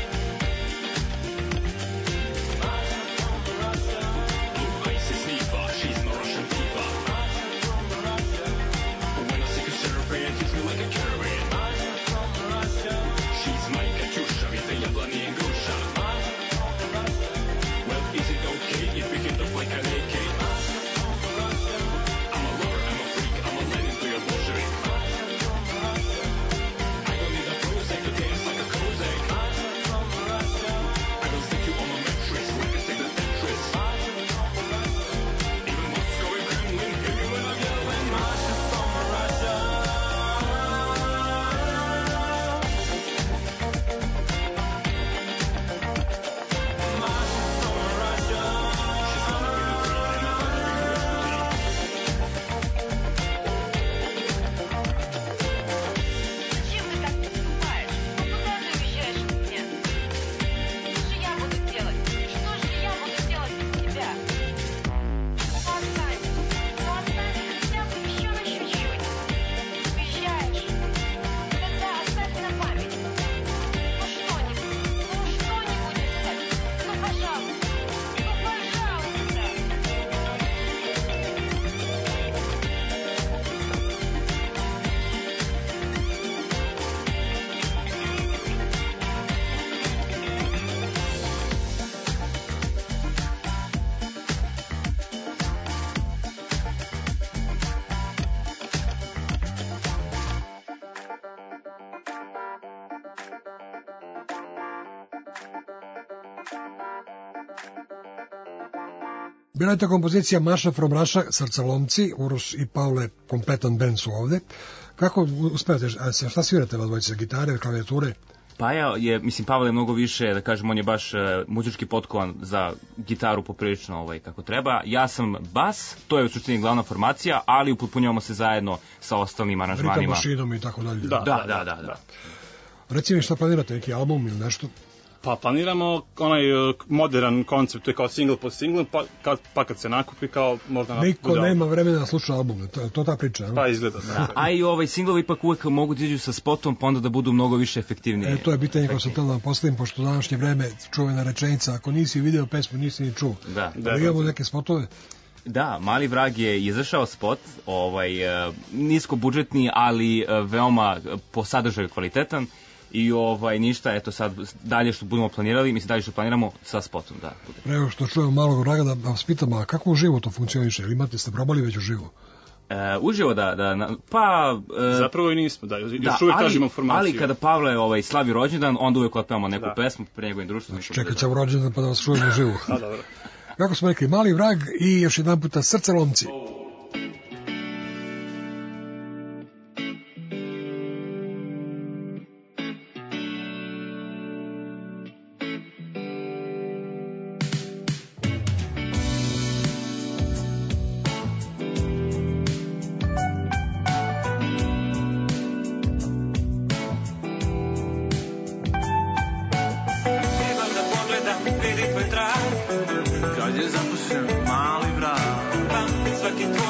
Masha from Russia. Blue ice is Neva, she's my Russian diva. Masha from Russia. When I see her survey, it hits me like a caravan. Masha from Russia. She's my Katyusha, with the Yablani and Grusha. Masha from Russia. Well, is it okay if we hit off like an AK? Masha from Russia. I'm a lover, I'm a freak, I'm a Lenin to your Bolshevik. Masha from Russia. I don't need a Prozac to dance like a Kozak. Masha from Russia. I will stick you on a mattress like a stick the Tetris. Masha from Russia. Even Moscow and Kremlin hear me when I'm yelling. Masha from Russia. Masha from Russia. She's gonna be the girl and I'm gonna be the refugee. Зачем ты так поступаешь? Ну куда ты уезжаешь от меня? Что же я буду делать? Что же я буду делать без тебя? Ну останься хотя бы еще на чуть-чуть. Уезжаешь. Тогда оставь на память. Ну что-нибудь оставь. Ну пожалуйста. Ну пожалуйста. Bila je to kompozicija Masha from Russia, Srcalomci, Urus i Paule, kompletan band su ovde. Kako uspevate, šta svirate vas dvojice, gitare, klavijature? Paja je, mislim, Pavel je mnogo više, da kažem, on je baš muzički potkovan za gitaru poprilično kako treba. Ja sam bas, to je u suštini glavna formacija, ali upotpunjavamo se zajedno sa ostalim aranžmanima. Ritam mašinom i tako dalje. Da. Reci mi šta planirate, neki album ili nešto? Pa planiramo onaj modern koncept, to je kao single po single, pa kad se nakupi kao možda... Niko nema vremena da sluša album, to je ta priča. Pa izgleda. A i singlovi ipak uvek mogu da iđu sa spotom, pa onda da budu mnogo više efektivnije. To je pitanje koje sam htio da vam postavim, pošto u današnje vreme čuvena rečenica, ako nisi video pesmu, nisi ni čuo. Da imamo neke spotove. Da, Mali vrag je izašao spot, nisko budžetni, ali veoma po sadržaju kvalitetan. I ništa, eto sad dalje što budemo planirali, mislim dalje što planiramo sa spotom, da. Prego što čujemo Malog vraga da vas pitam, a kako uživo to funkcioniše? Ili ste probali već uživo? Uživo pa... Zapravo i nismo, još uvijek tražimo formaciju. Ali kada Pavle slavi rođendan, onda uvijek otpevamo neku pesmu pre njegovim društvom. Čekat ćemo rođendan pa da vas čujemo uživo. Dobro. Kako smo rekli, Mali vrag i još jedan puta Srcalomci. Kad je zapušen mali vrag, svaki tvoj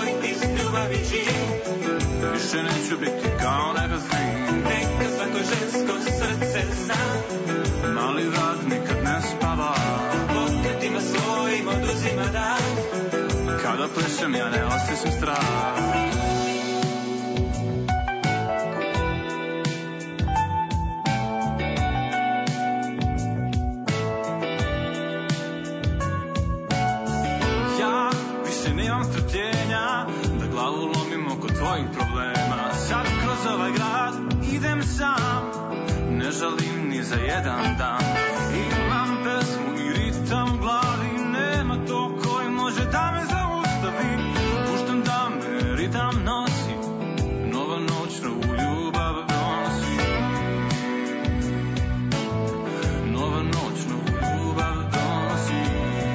Više neću biti kao nekad fin. Neka svako žensko srce zna, mali vrag nikad ne spava. Pokretima svojim oduzima dan, kada plešem ja ne osjećam strah. Ja više nemam strpljenja da glavu lomim oko tvojih problema. Sad kroz ovaj grad idem sam, ne žalim ni za jedan dan. Imam pesmu i ritam u glavi, nema to koji može da me zaustavi. Puštam da me ritam nosi, nova noć novu ljubav donosi. Nova noć novu ljubav donosi.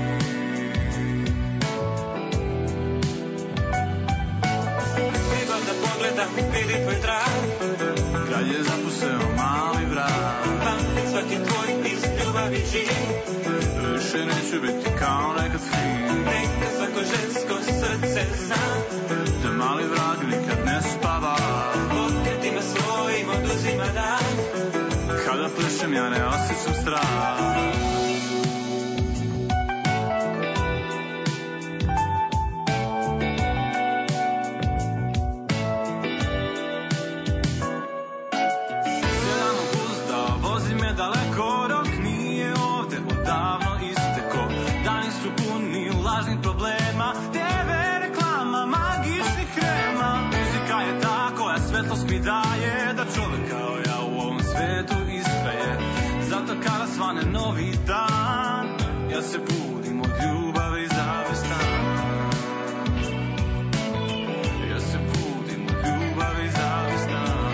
Gdje god da pogledam vidi tvoj trag, kralj je zapuseo mali vrat. Pamtim svaki tvoj iz ljubavi živ, više neću biti kao nekad fin. Neka svako žensko srce zna, da mali vrag nikad ne spava. Pokretima svojim oduzima dan, kada plešem ja ne osjećam strah. Sjedam u bus da vozi me daleko, dok nije ovde odavno isteko. Dani su puni lažnih problema, TV reklama, magičnih krema. Muzika je ta koja svetlost mi daje, da čovek kao ja u ovom svetu istraje. Zato kada svane novi dan, ja se budim od ljubavi zavistan. Ja se budim od ljubavi zavistan.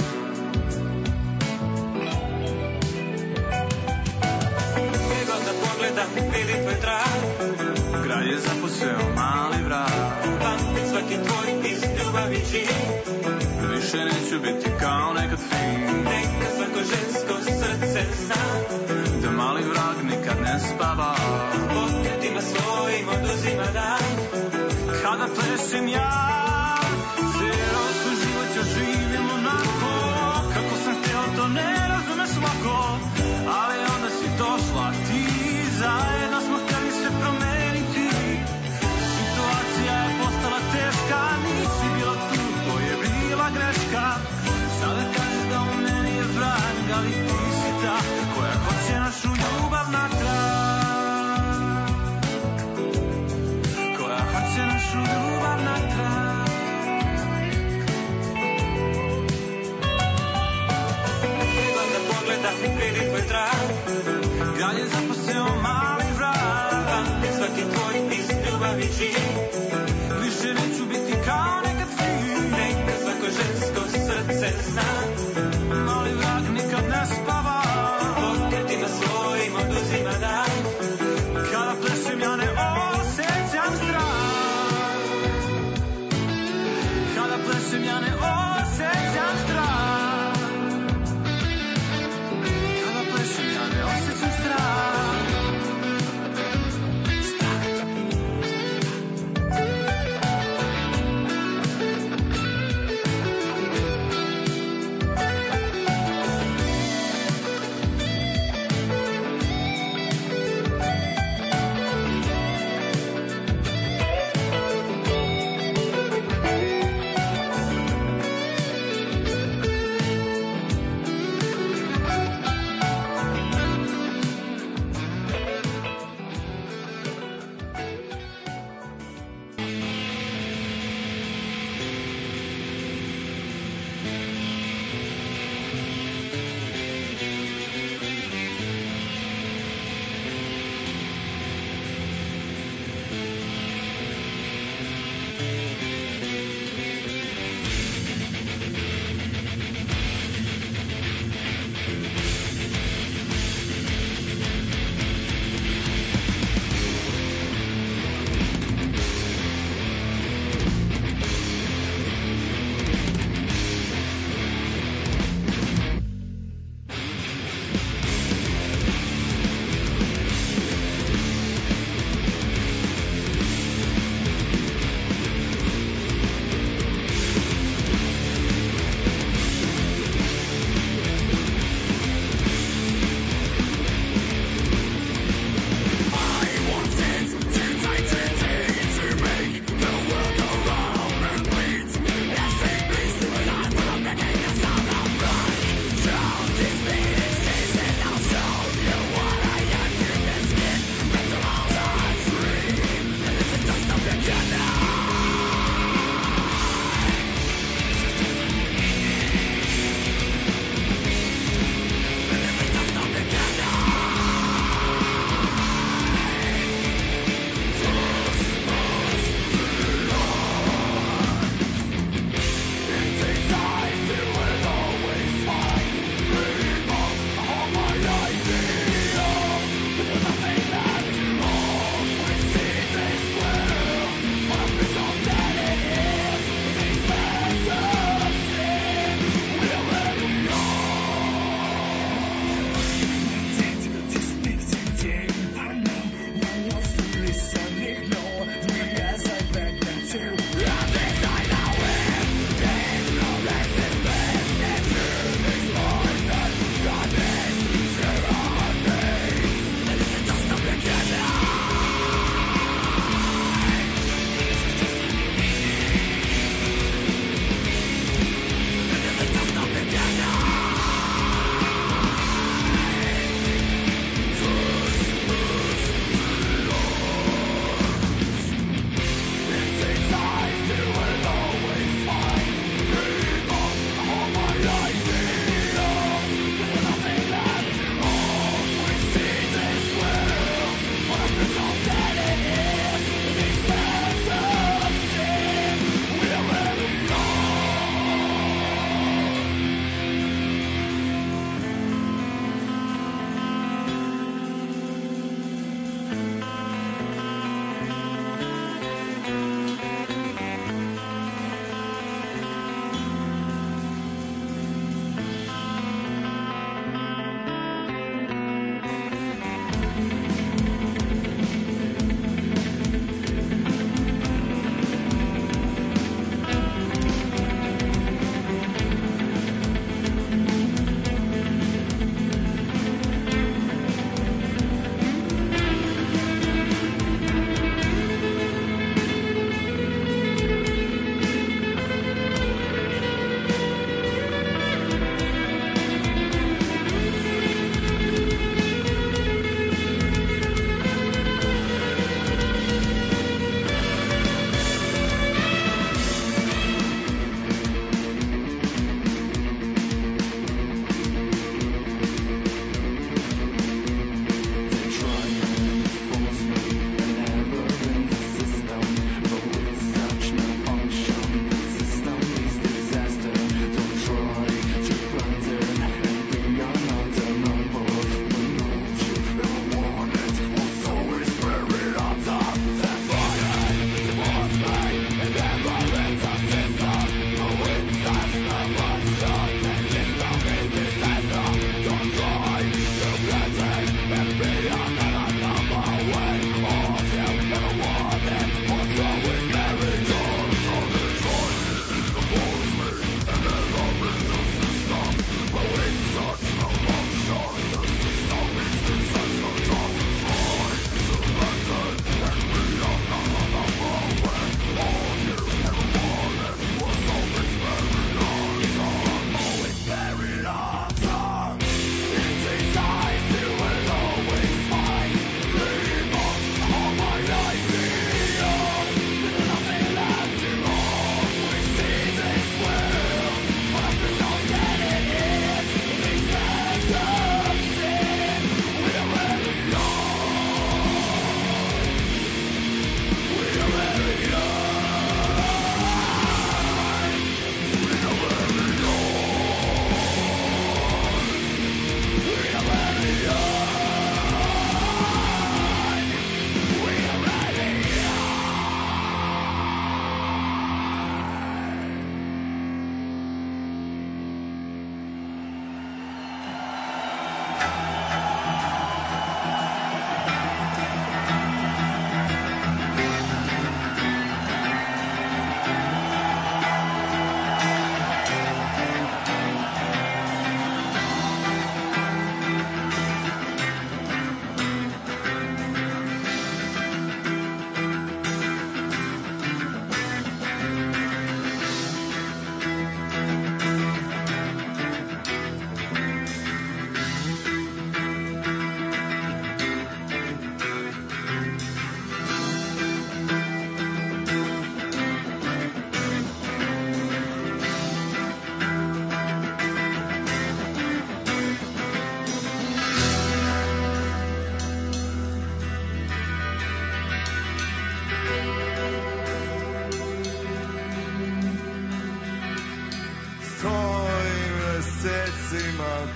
Gdje god da pogledam vidi tvoj trag, kralj je zapuseo mali vrat. Pamtim svaki tvoj iz ljubavi živ, više neću biti kao nekad fin. Neka svako žensko srce zna, da mali vrag nikad ne spava. Pokretima svojim oduzima dan, kada plešem ja. Ceo svoj život ja živim onako, kako sam htio to ne razumeš lako. Ali onda si došla ti, zajedno smo htjeli se promeniti. Situacija je postala teška, nisi bila tu, to je bila greška. Sada kažeš da u meni je vrag, ali ti si ta koja hoće našu ljubav natrag. Koja hoće našu ljubav natrag. Gdje da pogledam vidi tvoj trag, kralj je zapuseo mali vrag. Pamtim svaki tvoj iz ljubavi živ, više neću biti kao nekad fin. Neka svako žensko srce zna, mali vrag nikad ne spava. Pokretima svojim oduzima dan, kada plešem ja ne osjećam strah. Kada plešem ja ne osjećam strah. Kada plešem ja ne osjećam strah. Strah.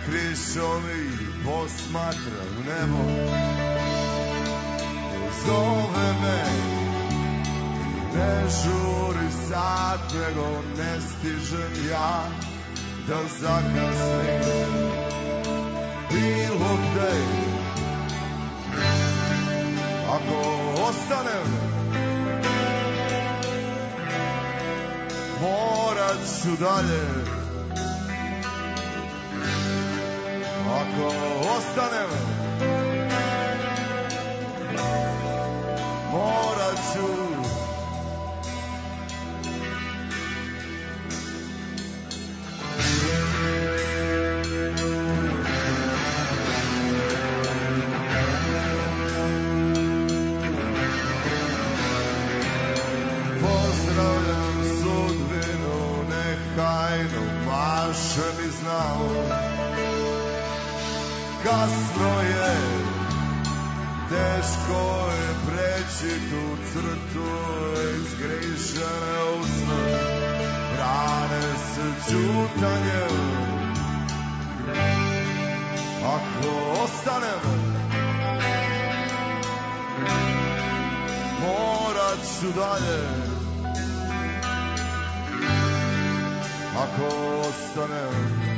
krišom i posmatram nebo. Zove me, ne žuri sat, nego ne stižem ja da zakasnim bilo gde. Ako ostanem, morat ću dalje. Ako ostanem, morat ću. Pozdravljam sudbinu, nehajno maše mi znao. Kasno je, teško je preći tu crtu, izgrišene usne brane se ćutanjem. Ako ostanem, morat ću dalje. Ako ostanem,